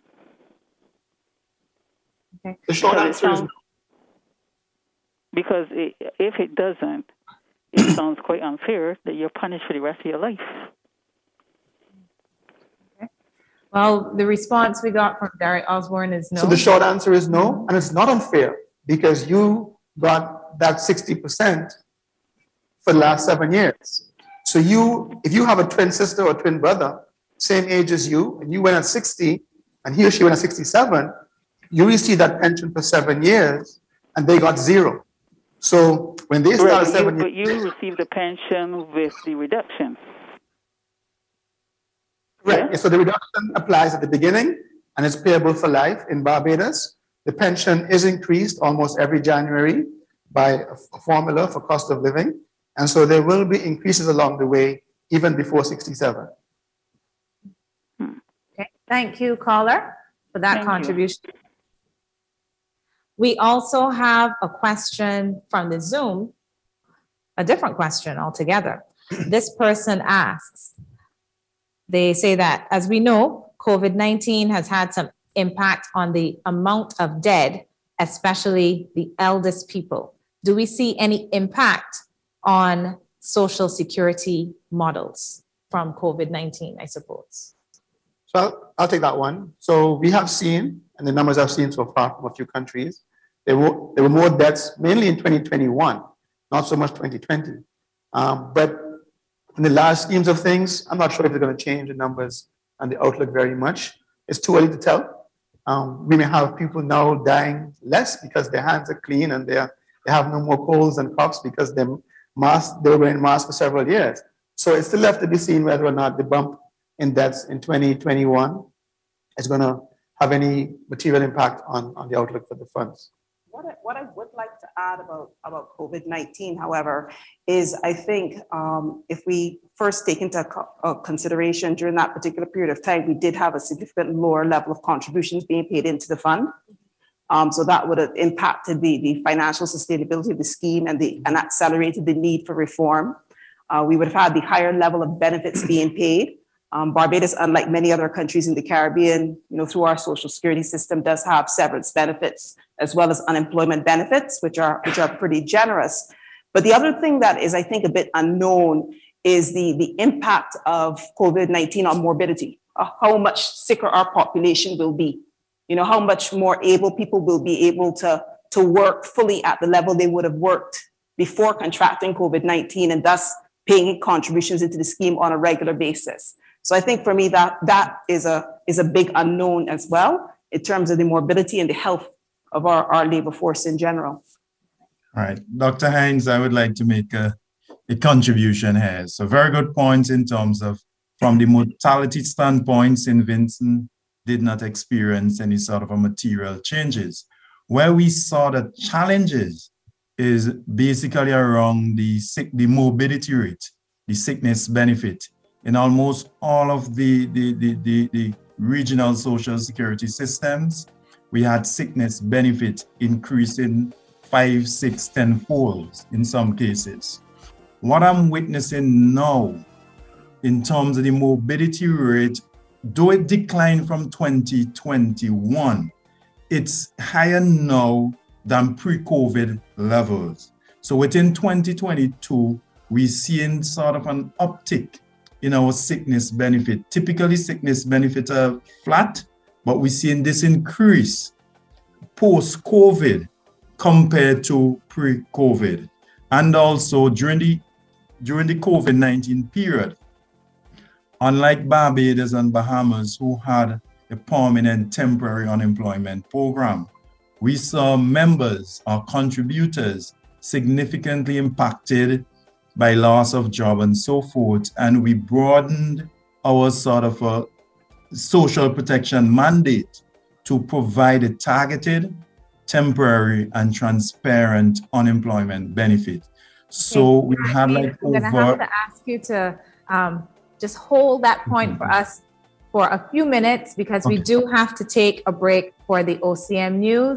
Okay. The short Because it answer is sounds- Because it, if it doesn't, it sounds quite unfair that you're punished for the rest of your life. Well, the response we got from Derek Osborne is no. So the short answer is no, and it's not unfair because you got that sixty percent for the last seven years. So you, if you have a twin sister or twin brother, same age as you, and you went at sixty, and he or she went at sixty-seven, you receive that pension for seven years, and they got zero. So when they Right, started but, you, seven but years, you received the pension with the reduction. right? So the reduction applies at the beginning, and it's payable for life in Barbados. The pension is increased almost every January by a f- a formula for cost of living, and so there will be increases along the way, even before sixty-seven. Okay, thank you, caller, for that Thank you. contribution. We also have a question from the Zoom, a different question altogether. This person asks, they say that, as we know, COVID nineteen has had some impact on the amount of dead, especially the eldest people. Do we see any impact on social security models from COVID nineteen, I suppose? So I'll, I'll take that one. So we have seen, and the numbers I've seen so far from a few countries, there were, there were more deaths, mainly in twenty twenty-one, not so much twenty twenty. Um, but in the large schemes of things, I'm not sure if they're going to change the numbers and the outlook very much. It's too early to tell. Um, we may have people now dying less because their hands are clean and they are, they have no more colds and coughs because they mask, they were wearing masks for several years. So it's still left to be seen whether or not the bump in deaths in twenty twenty-one is going to have any material impact on, on the outlook for the funds. What I, what I would like to add about, about COVID nineteen, however, is I think um, if we first take into co- uh, consideration during that particular period of time, we did have a significant lower level of contributions being paid into the fund. Um, so that would have impacted the, the financial sustainability of the scheme and, the, and accelerated the need for reform. Uh, we would have had the higher level of benefits being paid. Um, Barbados, unlike many other countries in the Caribbean, you know, through our social security system, does have severance benefits as well as unemployment benefits, which are which are pretty generous. But the other thing that is, I think, a bit unknown is the, the impact of COVID nineteen on morbidity, uh, how much sicker our population will be, you know, how much more able people will be able to, to work fully at the level they would have worked before contracting COVID nineteen and thus paying contributions into the scheme on a regular basis. So I think for me that that is a is a big unknown as well in terms of the morbidity and the health of our, our labor force in general. All right, Doctor Hines, I would like to make a, a contribution here. So very good points in terms of from the mortality standpoint, Saint Vincent did not experience any sort of a material changes. Where we saw the challenges is basically around the sick, the morbidity rate, the sickness benefit. In almost all of the, the, the, the, the regional social security systems, we had sickness benefit increasing five, six, ten folds in some cases. What I'm witnessing now in terms of the morbidity rate, though it declined from twenty twenty-one, it's higher now than pre-COVID levels. So within twenty twenty-two, we're seeing sort of an uptick in our sickness benefit. Typically, sickness benefits are flat, but we're seeing this increase post-COVID compared to pre-COVID. And also during the, during the COVID nineteen period, unlike Barbados and Bahamas, who had a permanent temporary unemployment program, we saw members or contributors significantly impacted by loss of job and so forth. And we broadened our sort of a social protection mandate to provide a targeted, temporary, and transparent unemployment benefit. So we had like I'm gonna have over, to ask you to um, just hold that point for us for a few minutes because we Okay. do have to take a break for the O C M news.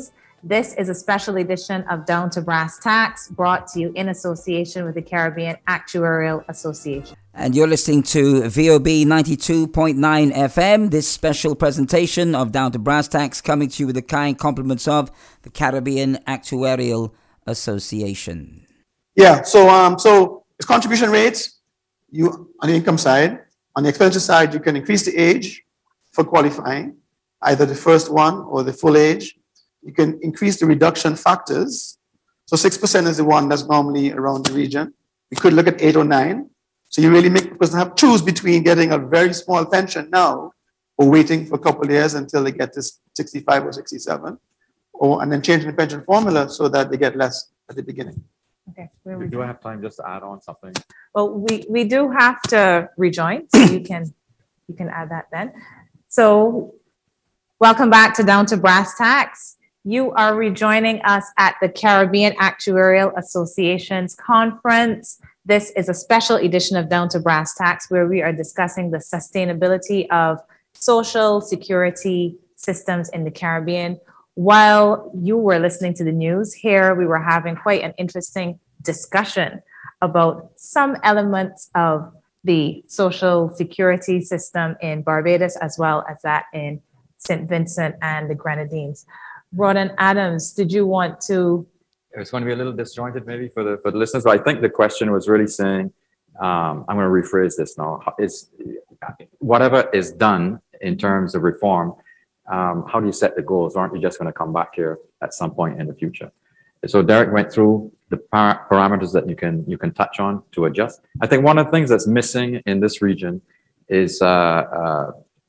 This is a special edition of Down to Brass Tacks, brought to you in association with the Caribbean Actuarial Association. And you're listening to V O B ninety-two point nine F M. This special presentation of Down to Brass Tacks coming to you with the kind compliments of the Caribbean Actuarial Association. Yeah, so um, so it's contribution rates. You on the income side, on the expenditure side, you can increase the age for qualifying, either the first one or the full age. You can increase the reduction factors. So six percent is the one that's normally around the region. You could look at eight or nine. So you really make the person have choose between getting a very small pension now or waiting for a couple of years until they get to sixty-five or sixty-seven, or and then changing the pension formula so that they get less at the beginning. Okay. Do I have time just to add on something? Well, we, we do have to rejoin, so you can you can add that then. So welcome back to Down to Brass Tacks. You are rejoining us at the Caribbean Actuarial Association's conference. This is a special edition of Down to Brass Tacks, where we are discussing the sustainability of social security systems in the Caribbean. While you were listening to the news here, we were having quite an interesting discussion about some elements of the social security system in Barbados, as well as that in Saint Vincent and the Grenadines. Rawdon Adams, did you want to? It's going to be a little disjointed maybe for the for the listeners, but I think the question was really saying, um, I'm going to rephrase this now, is whatever is done in terms of reform, um, how do you set the goals? Aren't you just going to come back here at some point in the future? So Derek went through the par- parameters that you can you can touch on to adjust. I think one of the things that's missing in this region is uh, uh,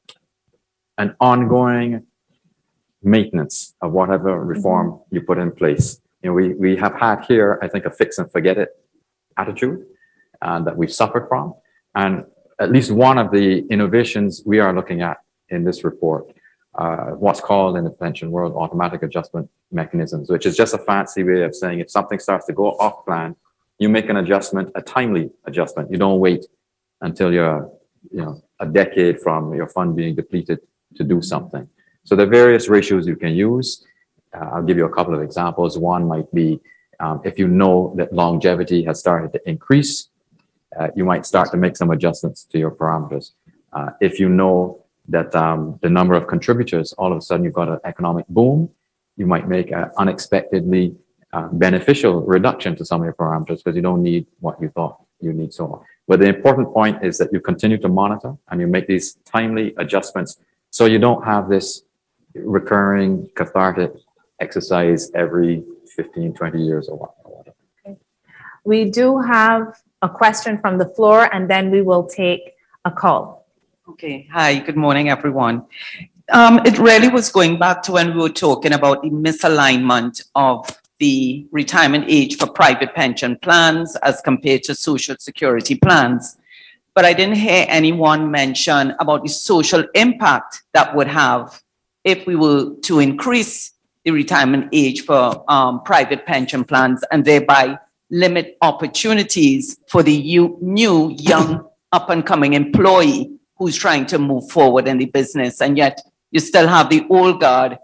an ongoing maintenance of whatever reform mm-hmm. you put in place. You know, we, we have had here, I think, a fix and forget it attitude uh, that we've suffered from. And at least one of the innovations we are looking at in this report, uh, what's called in the pension world automatic adjustment mechanisms, which is just a fancy way of saying if something starts to go off plan, you make an adjustment, a timely adjustment. You don't wait until you're, you know, a decade from your fund being depleted to do something. So there are various ratios you can use. Uh, I'll give you a couple of examples. One might be um, if you know that longevity has started to increase, uh, you might start to make some adjustments to your parameters. Uh, if you know that um, the number of contributors, all of a sudden you've got an economic boom, you might make an unexpectedly uh, beneficial reduction to some of your parameters because you don't need what you thought you need so on. But the important point is that you continue to monitor and you make these timely adjustments so you don't have this recurring cathartic exercise every fifteen, twenty years or whatever. Okay. We do have a question from the floor and then we will take a call. Okay. Hi, good morning, everyone. Um, it really was going back to when we were talking about the misalignment of the retirement age for private pension plans as compared to social security plans. But I didn't hear anyone mention about the social impact that would have if we were to increase the retirement age for um, private pension plans and thereby limit opportunities for the you, new, young, up-and-coming employee who's trying to move forward in the business. And yet you still have the old guard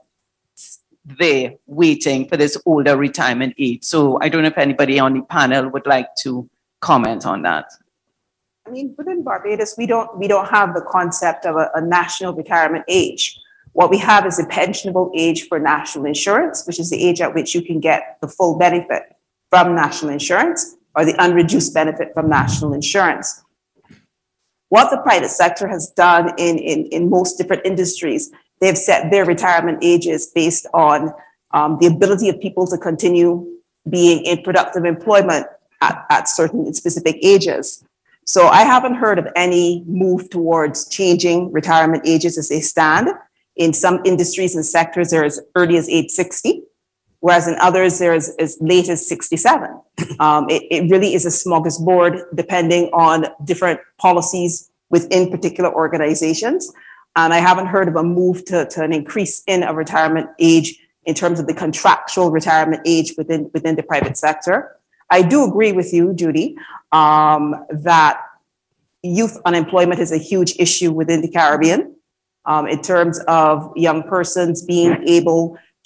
there waiting for this older retirement age. So I don't know if anybody on the panel would like to comment on that. I mean, within Barbados, we don't we don't have the concept of a, a national retirement age. What we have is a pensionable age for national insurance, which is the age at which you can get the full benefit from national insurance or the unreduced benefit from national insurance. What the private sector has done in, in, in most different industries, they've set their retirement ages based on um, the ability of people to continue being in productive employment at, at certain specific ages. So I haven't heard of any move towards changing retirement ages as they stand. In some industries and sectors, they're as early as age sixty, whereas in others, they're as, as late as sixty-seven. Um, it, it really is a smorgasbord depending on different policies within particular organizations. And I haven't heard of a move to, to an increase in a retirement age in terms of the contractual retirement age within, within the private sector. I do agree with you, Judy, um, that youth unemployment is a huge issue within the Caribbean. Um, in terms of young persons being able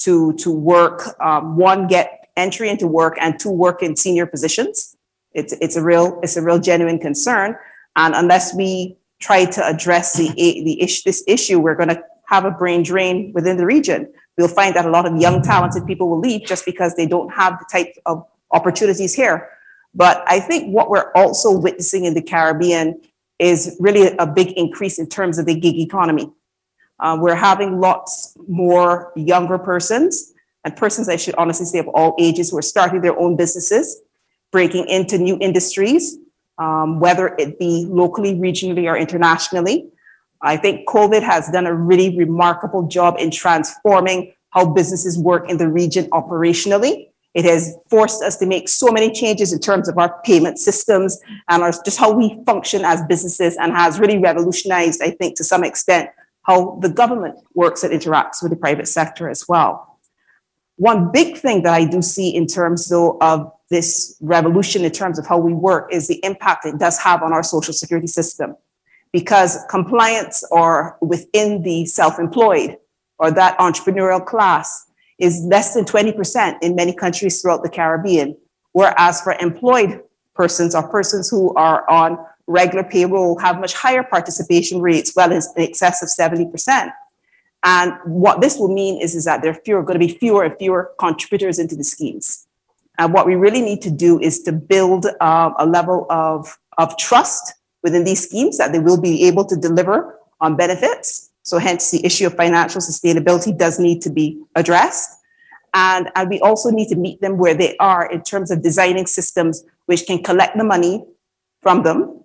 to, to work, um, one, get entry into work, and two, work in senior positions. It's, it's a real, it's a real genuine concern. And unless we try to address the, the issue, this issue, we're going to have a brain drain within the region. We'll find that a lot of young, talented people will leave just because they don't have the type of opportunities here. But I think what we're also witnessing in the Caribbean is really a big increase in terms of the gig economy. Uh, we're having lots more younger persons, and persons, I should honestly say, of all ages, who are starting their own businesses, breaking into new industries, um, whether it be locally, regionally, or internationally. I think COVID has done a really remarkable job in transforming how businesses work in the region operationally. It has forced us to make so many changes in terms of our payment systems and our, just how we function as businesses, and has really revolutionized, I think, to some extent, how the government works and interacts with the private sector as well. One big thing that I do see in terms, though, of this revolution in terms of how we work is the impact it does have on our social security system. Because compliance or within the self-employed or that entrepreneurial class is less than twenty percent in many countries throughout the Caribbean, whereas for employed persons or persons who are on regular payroll have much higher participation rates, well in excess of seventy percent. And what this will mean is, is that there are fewer, going to be fewer and fewer contributors into the schemes. And what we really need to do is to build uh, a level of, of trust within these schemes that they will be able to deliver on benefits. So hence the issue of financial sustainability does need to be addressed. And, and we also need to meet them where they are in terms of designing systems which can collect the money from them,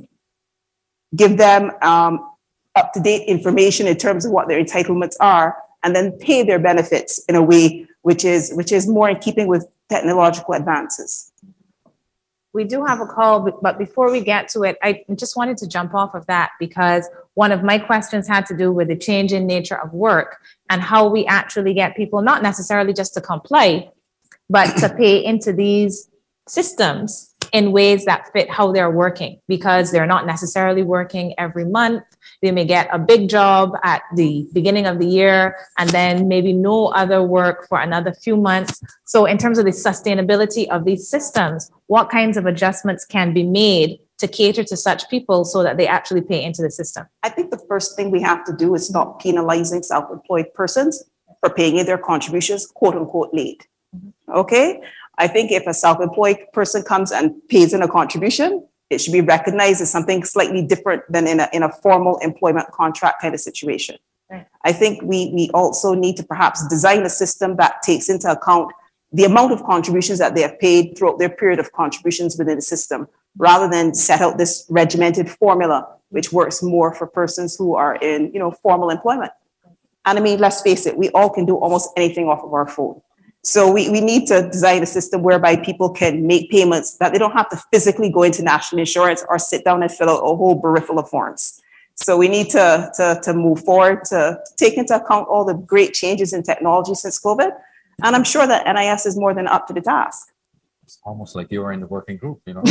give them um, up-to-date information in terms of what their entitlements are, and then pay their benefits in a way which is, which is more in keeping with technological advances. We do have a call, but but before we get to it, I just wanted to jump off of that because one of my questions had to do with the change in nature of work and how we actually get people, not necessarily just to comply, but to pay into these systems in ways that fit how they're working, because they're not necessarily working every month. They may get a big job at the beginning of the year and then maybe no other work for another few months. So in terms of the sustainability of these systems, what kinds of adjustments can be made to cater to such people so that they actually pay into the system? I think the first thing we have to do is stop penalizing self-employed persons for paying in their contributions, quote unquote, late. Okay? I think if a self-employed person comes and pays in a contribution, it should be recognized as something slightly different than in a, in a formal employment contract kind of situation. Right. I think we, we also need to perhaps design a system that takes into account the amount of contributions that they have paid throughout their period of contributions within the system, rather than set out this regimented formula, which works more for persons who are in, you know, formal employment. And I mean, let's face it, we all can do almost anything off of our phone. So we, we need to design a system whereby people can make payments that they don't have to physically go into national insurance or sit down and fill out a whole barrel of forms. So we need to, to, to move forward to take into account all the great changes in technology since COVID. And I'm sure that N I S is more than up to the task. It's almost like you were in the working group, you know.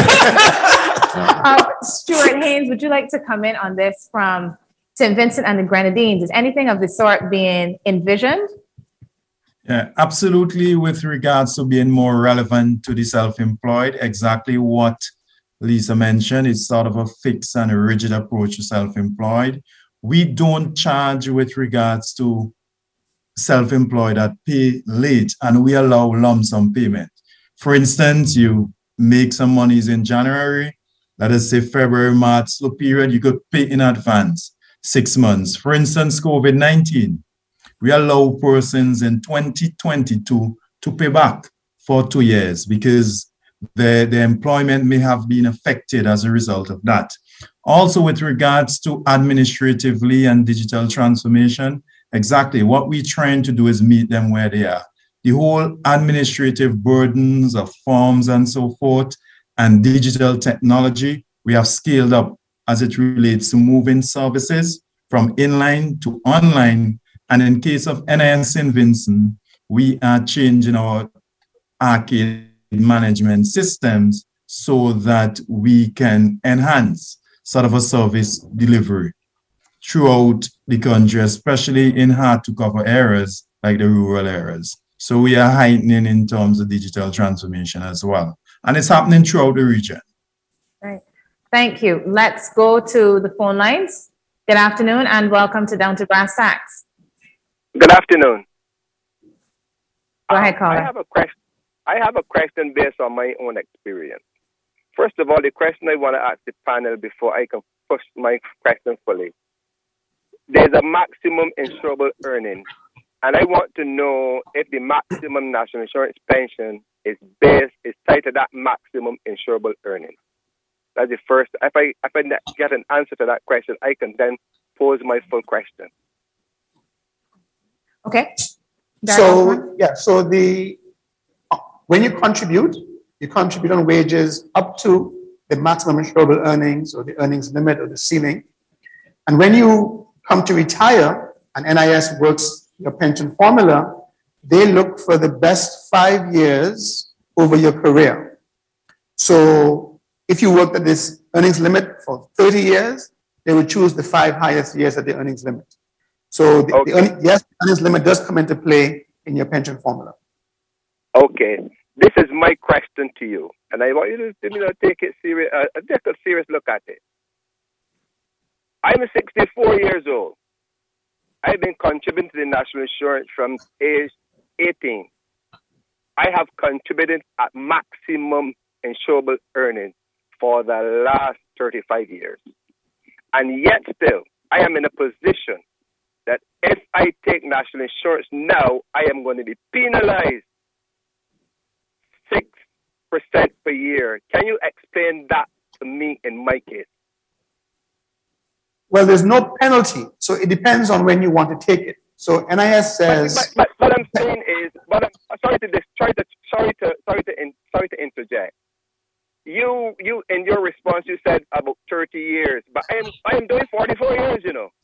uh, Stuart Haynes, would you like to come in on this from Saint Vincent and the Grenadines? Is anything of the sort being envisioned? Yeah, absolutely. With regards to being more relevant to the self-employed, exactly what Lisa mentioned, it's sort of a fixed and a rigid approach to self-employed. We don't charge with regards to self-employed that pay late, and we allow lump sum payment. For instance, you make some monies in January, let us say February, March, slow period, you could pay in advance, six months. For instance, COVID nineteen. We allow persons in twenty twenty-two to pay back for two years because their, their employment may have been affected as a result of that. Also, with regards to administratively and digital transformation, exactly what we're trying to do is meet them where they are. The whole administrative burdens of forms and so forth and digital technology, we have scaled up as it relates to moving services from inline to online. And in case of N I S Saint Vincent, we are changing our arcade management systems so that we can enhance sort of a service delivery throughout the country, especially in hard to cover areas like the rural areas. So we are heightening in terms of digital transformation as well. And it's happening throughout the region. Right. Thank you. Let's go to the phone lines. Good afternoon and welcome to Down to Brass Tacks. Good afternoon. Go ahead, I caller. have a question. I have a question based on my own experience. First of all, the question I want to ask the panel before I can push my question fully. There's a maximum insurable earning, and I want to know if the maximum national insurance pension is based, is tied to that maximum insurable earning. That's the first. If I if I get an answer to that question, I can then pose my full question. Okay. So, yeah, so the, when you contribute, you contribute on wages up to the maximum insurable earnings or the earnings limit or the ceiling. And when you come to retire and N I S works your pension formula, they look for the best five years over your career. So if you worked at this earnings limit for thirty years, they would choose the five highest years at the earnings limit. So the, Okay. the earning, yes, the earnings limit does come into play in your pension formula. Okay, this is my question to you, and I want you to you know, take it serious, uh, take a serious look at it. I'm sixty-four years old. I've been contributing to the national insurance from age eighteen. I have contributed at maximum insurable earnings for the last thirty-five years. And yet still, I am in a position that if I take national insurance now, I am going to be penalized six percent per year. Can you explain that to me in my case? Well, there's no penalty, so it depends on when you want to take it. So N I S says, But, but, but what I'm saying is, but I'm sorry to this, sorry to, sorry to, sorry to, in, sorry to interject. You, you, in your response, you said about thirty years, but I am, I am doing forty-four years, you know.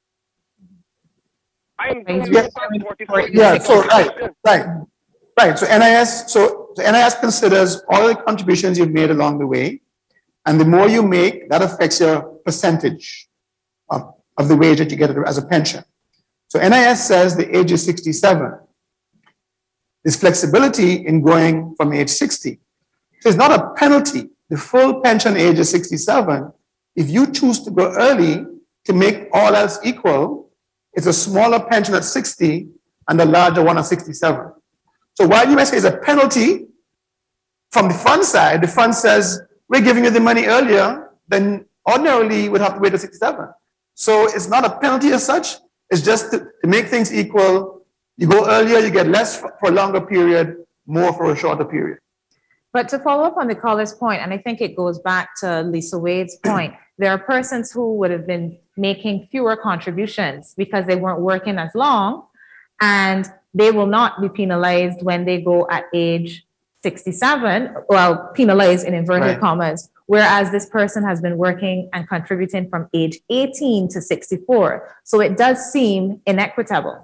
I am doing Yeah. forty-four years. yeah, so right, right, right. So N I S, so the N I S considers all the contributions you've made along the way, and the more you make, that affects your percentage of, of the wage that you get as a pension. So N I S says the age is sixty-seven. There's flexibility in going from age sixty. So it's not a penalty. The full pension age is sixty-seven. If you choose to go early to make all else equal, it's a smaller pension at sixty and a larger one at sixty-seven. So while you may say it's a penalty, from the fund side, the fund says, we're giving you the money earlier than ordinarily you would have to wait till sixty-seven. So it's not a penalty as such. It's just to, to make things equal. You go earlier, you get less for a longer period, more for a shorter period. But to follow up on the caller's point, and I think it goes back to Lisa Wade's point, there are persons who would have been making fewer contributions because they weren't working as long, and they will not be penalized when they go at age sixty-seven, well, penalized in inverted Right. commas, whereas this person has been working and contributing from age eighteen to sixty-four. So it does seem inequitable,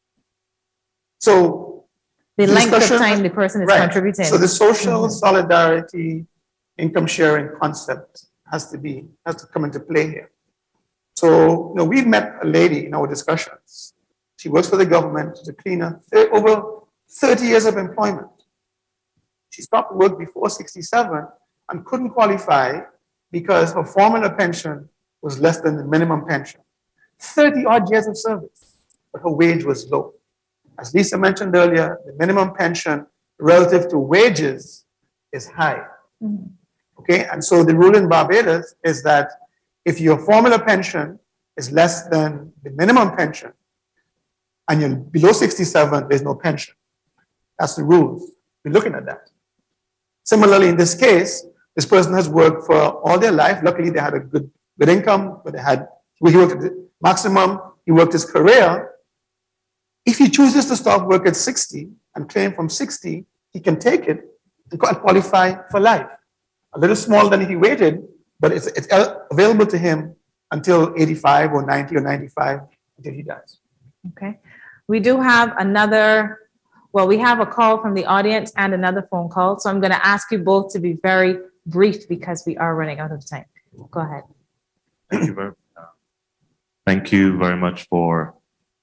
So the The length of discussion- time the person is Right. contributing. So the social Mhm. solidarity income sharing concept has to be, has to come into play here. So, you know, we've met a lady in our discussions. She works for the government, she's a cleaner, th- over thirty years of employment. She stopped work before sixty-seven and couldn't qualify because her formula pension was less than the minimum pension. thirty odd years of service, but her wage was low. As Lisa mentioned earlier, the minimum pension relative to wages is high. Mhm. Okay, and so the rule in Barbados is that if your formula pension is less than the minimum pension and you're below sixty-seven, there's no pension. That's the rules. We're looking at that. Similarly, in this case, this person has worked for all their life. Luckily, they had a good, good income, but they had, he worked at the maximum, he worked his career. If he chooses to stop work at sixty and claim from sixty, he can take it and qualify for life. A little smaller than if he waited, but it's, it's available to him until eighty-five or ninety or ninety-five until he dies. Okay. We do have another, well, we have a call from the audience and another phone call. So I'm going to ask you both to be very brief because we are running out of time. Go ahead. Thank you very, uh, thank you very much for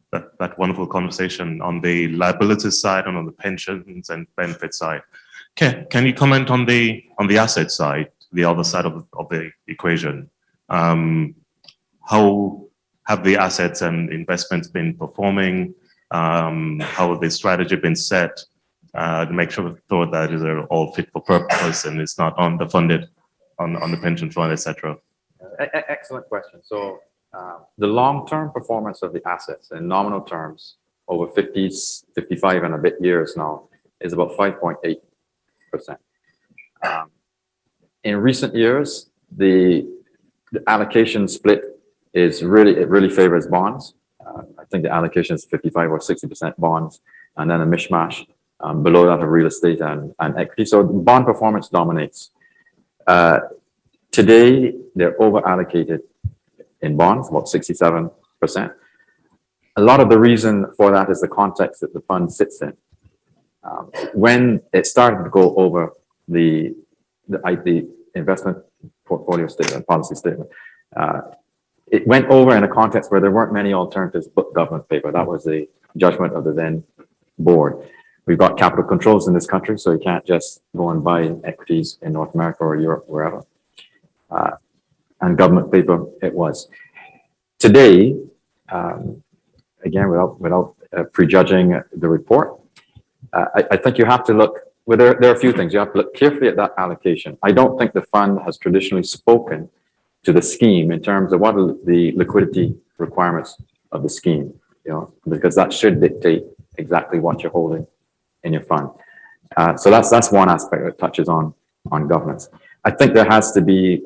that, that wonderful conversation on the liabilities side and on the pensions and benefit side. Can, can you comment on the on the asset side, the other side of, of the equation? Um, how have the assets and investments been performing? Um, how have the strategy been set uh, to make sure that they're all fit for purpose and it's not underfunded on, on the pension fund, et cetera? Excellent question. So uh, the long-term performance of the assets in nominal terms over fifty, fifty-five and a bit years now is about five point eight percent. Um, in recent years, the, the allocation split is really, it really favors bonds. Uh, I think the allocation is fifty-five or sixty percent bonds, and then a mishmash um, below that of real estate and, and equity. So bond performance dominates. Uh, today, they're over allocated in bonds, about sixty-seven percent. A lot of the reason for that is the context that the fund sits in. Um, when it started to go over the, the, the investment portfolio statement, policy statement, uh, it went over in a context where there weren't many alternatives but government paper. That was the judgment of the then board. We've got capital controls in this country, so you can't just go and buy equities in North America or Europe, wherever. Uh, and government paper it was. Today, um, again, without, without uh, prejudging the report, uh, I, I think you have to look, well, there, there are a few things. You have to look carefully at that allocation. I don't think the fund has traditionally spoken to the scheme in terms of what are the liquidity requirements of the scheme, you know, because that should dictate exactly what you're holding in your fund. Uh, so that's that's one aspect that touches on on governance. I think there has to be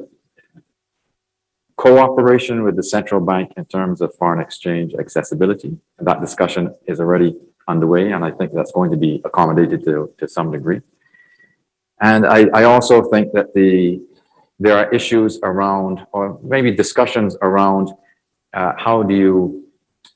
cooperation with the central bank in terms of foreign exchange accessibility. And that discussion is already underway, and I think that's going to be accommodated to, to some degree. And I, I also think that the there are issues around, or maybe discussions around, uh, how do you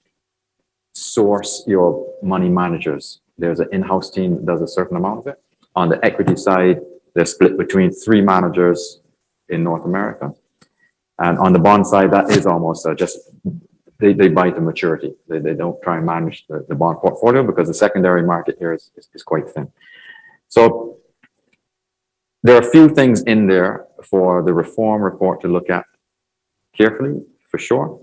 source your money managers? There's an in-house team that does a certain amount of it. On the equity side, they're split between three managers in North America. And on the bond side, that is almost uh, just, they, they buy to maturity. They, they don't try and manage the, the bond portfolio because the secondary market here is, is, is quite thin. So there are a few things in there for the reform report to look at carefully, for sure.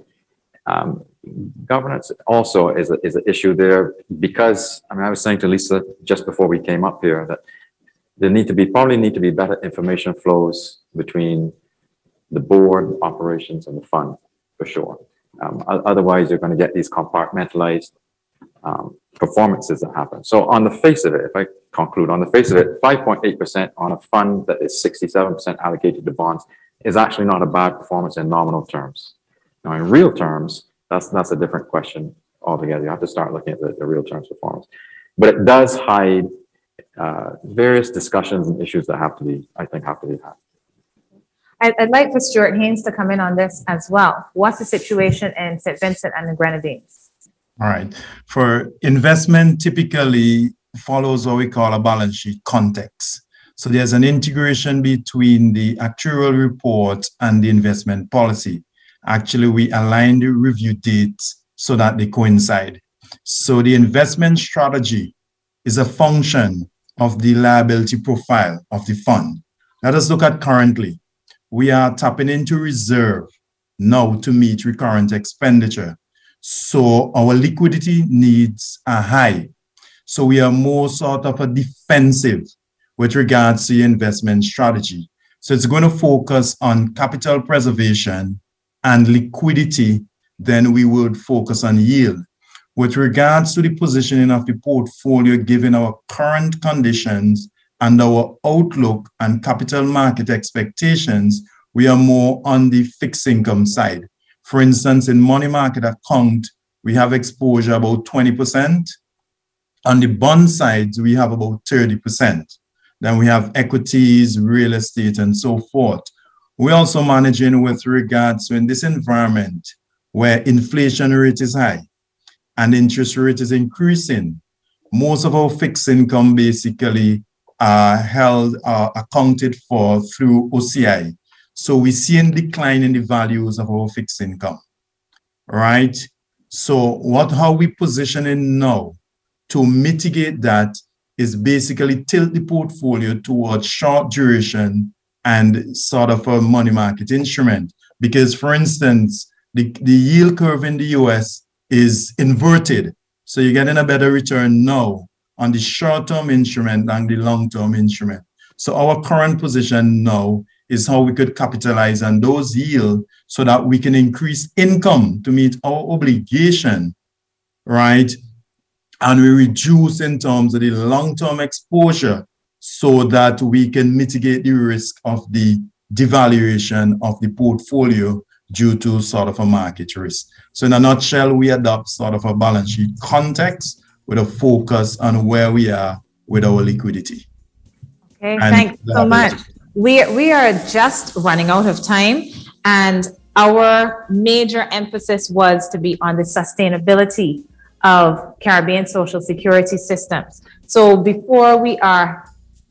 Um, governance also is a, is an issue there because, I mean, I was saying to Lisa just before we came up here that there need to be, probably need to be better information flows between the board operations and the fund, for sure. Um, otherwise, you're going to get these compartmentalized um, performances that happen. So on the face of it, if I conclude, on the face of it, five point eight percent on a fund that is sixty-seven percent allocated to bonds is actually not a bad performance in nominal terms. Now, in real terms, that's that's a different question altogether. You have to start looking at the, the real terms performance. But it does hide uh, various discussions and issues that have to be, I think, have to be had. I'd, I'd like for Stuart Haynes to come in on this as well. What's the situation in Saint Vincent and the Grenadines? All right. For investment, typically follows what we call a balance sheet context. So there's an integration between the actuarial report and the investment policy. Actually, we align the review dates so that they coincide. So the investment strategy is a function of the liability profile of the fund. Let us look at currently. We are tapping into reserve now to meet recurrent expenditure. So our liquidity needs are high. So we are more sort of a defensive with regards to the investment strategy. So it's going to focus on capital preservation and liquidity, then we would focus on yield. With regards to the positioning of the portfolio, given our current conditions and our outlook and capital market expectations, we are more on the fixed income side. For instance, in money market account, we have exposure about twenty percent. On the bond side, we have about thirty percent. Then we have equities, real estate, and so forth. We're also managing with regards to in this environment where inflation rate is high and interest rate is increasing. Most of our fixed income basically are held, are accounted for through O C I. So we see a decline in the values of our fixed income, right? So what how we positioning now to mitigate that is basically tilt the portfolio towards short duration and sort of a money market instrument. Because for instance, the, the yield curve in the U S is inverted. So you're getting a better return now on the short-term instrument than the long-term instrument. So our current position now is how we could capitalize on those yields so that we can increase income to meet our obligation, right? And we reduce in terms of the long-term exposure so that we can mitigate the risk of the devaluation of the portfolio due to sort of a market risk. So in a nutshell, we adopt sort of a balance sheet context with a focus on where we are with our liquidity. Okay, And thanks so much. We, we are just running out of time, and our major emphasis was to be on the sustainability of Caribbean social security systems. So before we are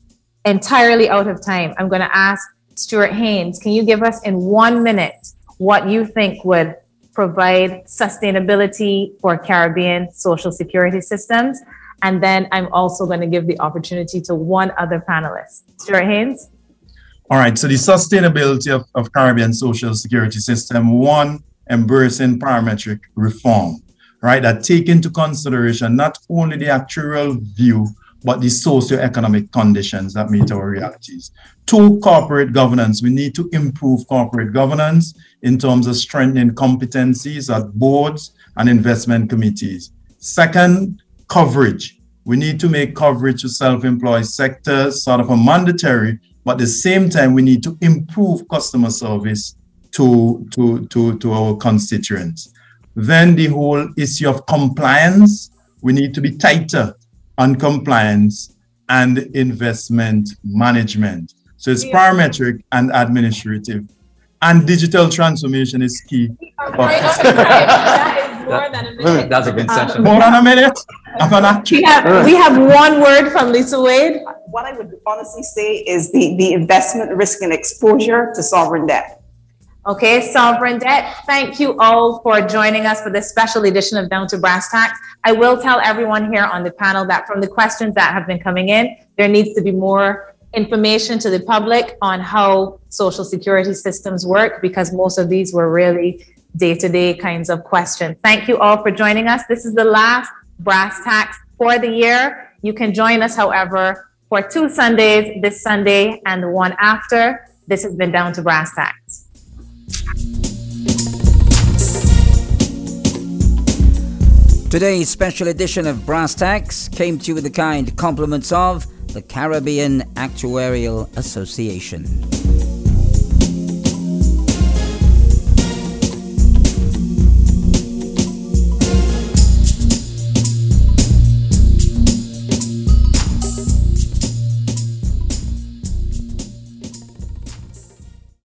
entirely out of time, I'm going to ask Stuart Haynes, can you give us in one minute what you think would provide sustainability for Caribbean social security systems? And then I'm also going to give the opportunity to one other panelist. Stuart Haynes? All right, so the sustainability of, of Caribbean social security system, one, embracing parametric reform, right, that take into consideration not only the actuarial view, but the socioeconomic conditions that meet our realities. Two, corporate governance. We need to improve corporate governance in terms of strengthening competencies at boards and investment committees. Second, coverage. We need to make coverage to self-employed sectors sort of a mandatory, but at the same time, we need to improve customer service to, to, to, to our constituents. Then the whole issue of compliance, we need to be tighter on compliance and investment management. So it's parametric and administrative. And digital transformation is key. That is more than a minute. That's a good session. More than a minute? I'm gonna We have, we have one word from Lisa Wade. What I would honestly say is the, the investment risk and exposure to sovereign debt. Okay, sovereign debt. Thank you all for joining us for this special edition of Down to Brass Tacks. I will tell everyone here on the panel that from the questions that have been coming in, there needs to be more information to the public on how social security systems work, because most of these were really day-to-day kinds of questions. Thank you all for joining us. This is the last Brass Tacks for the year. You can join us, however, for two Sundays, this Sunday and the one after. This has been Down to Brass Tacks. Today's special edition of Brass Tacks came to you with the kind compliments of the Caribbean Actuarial Association.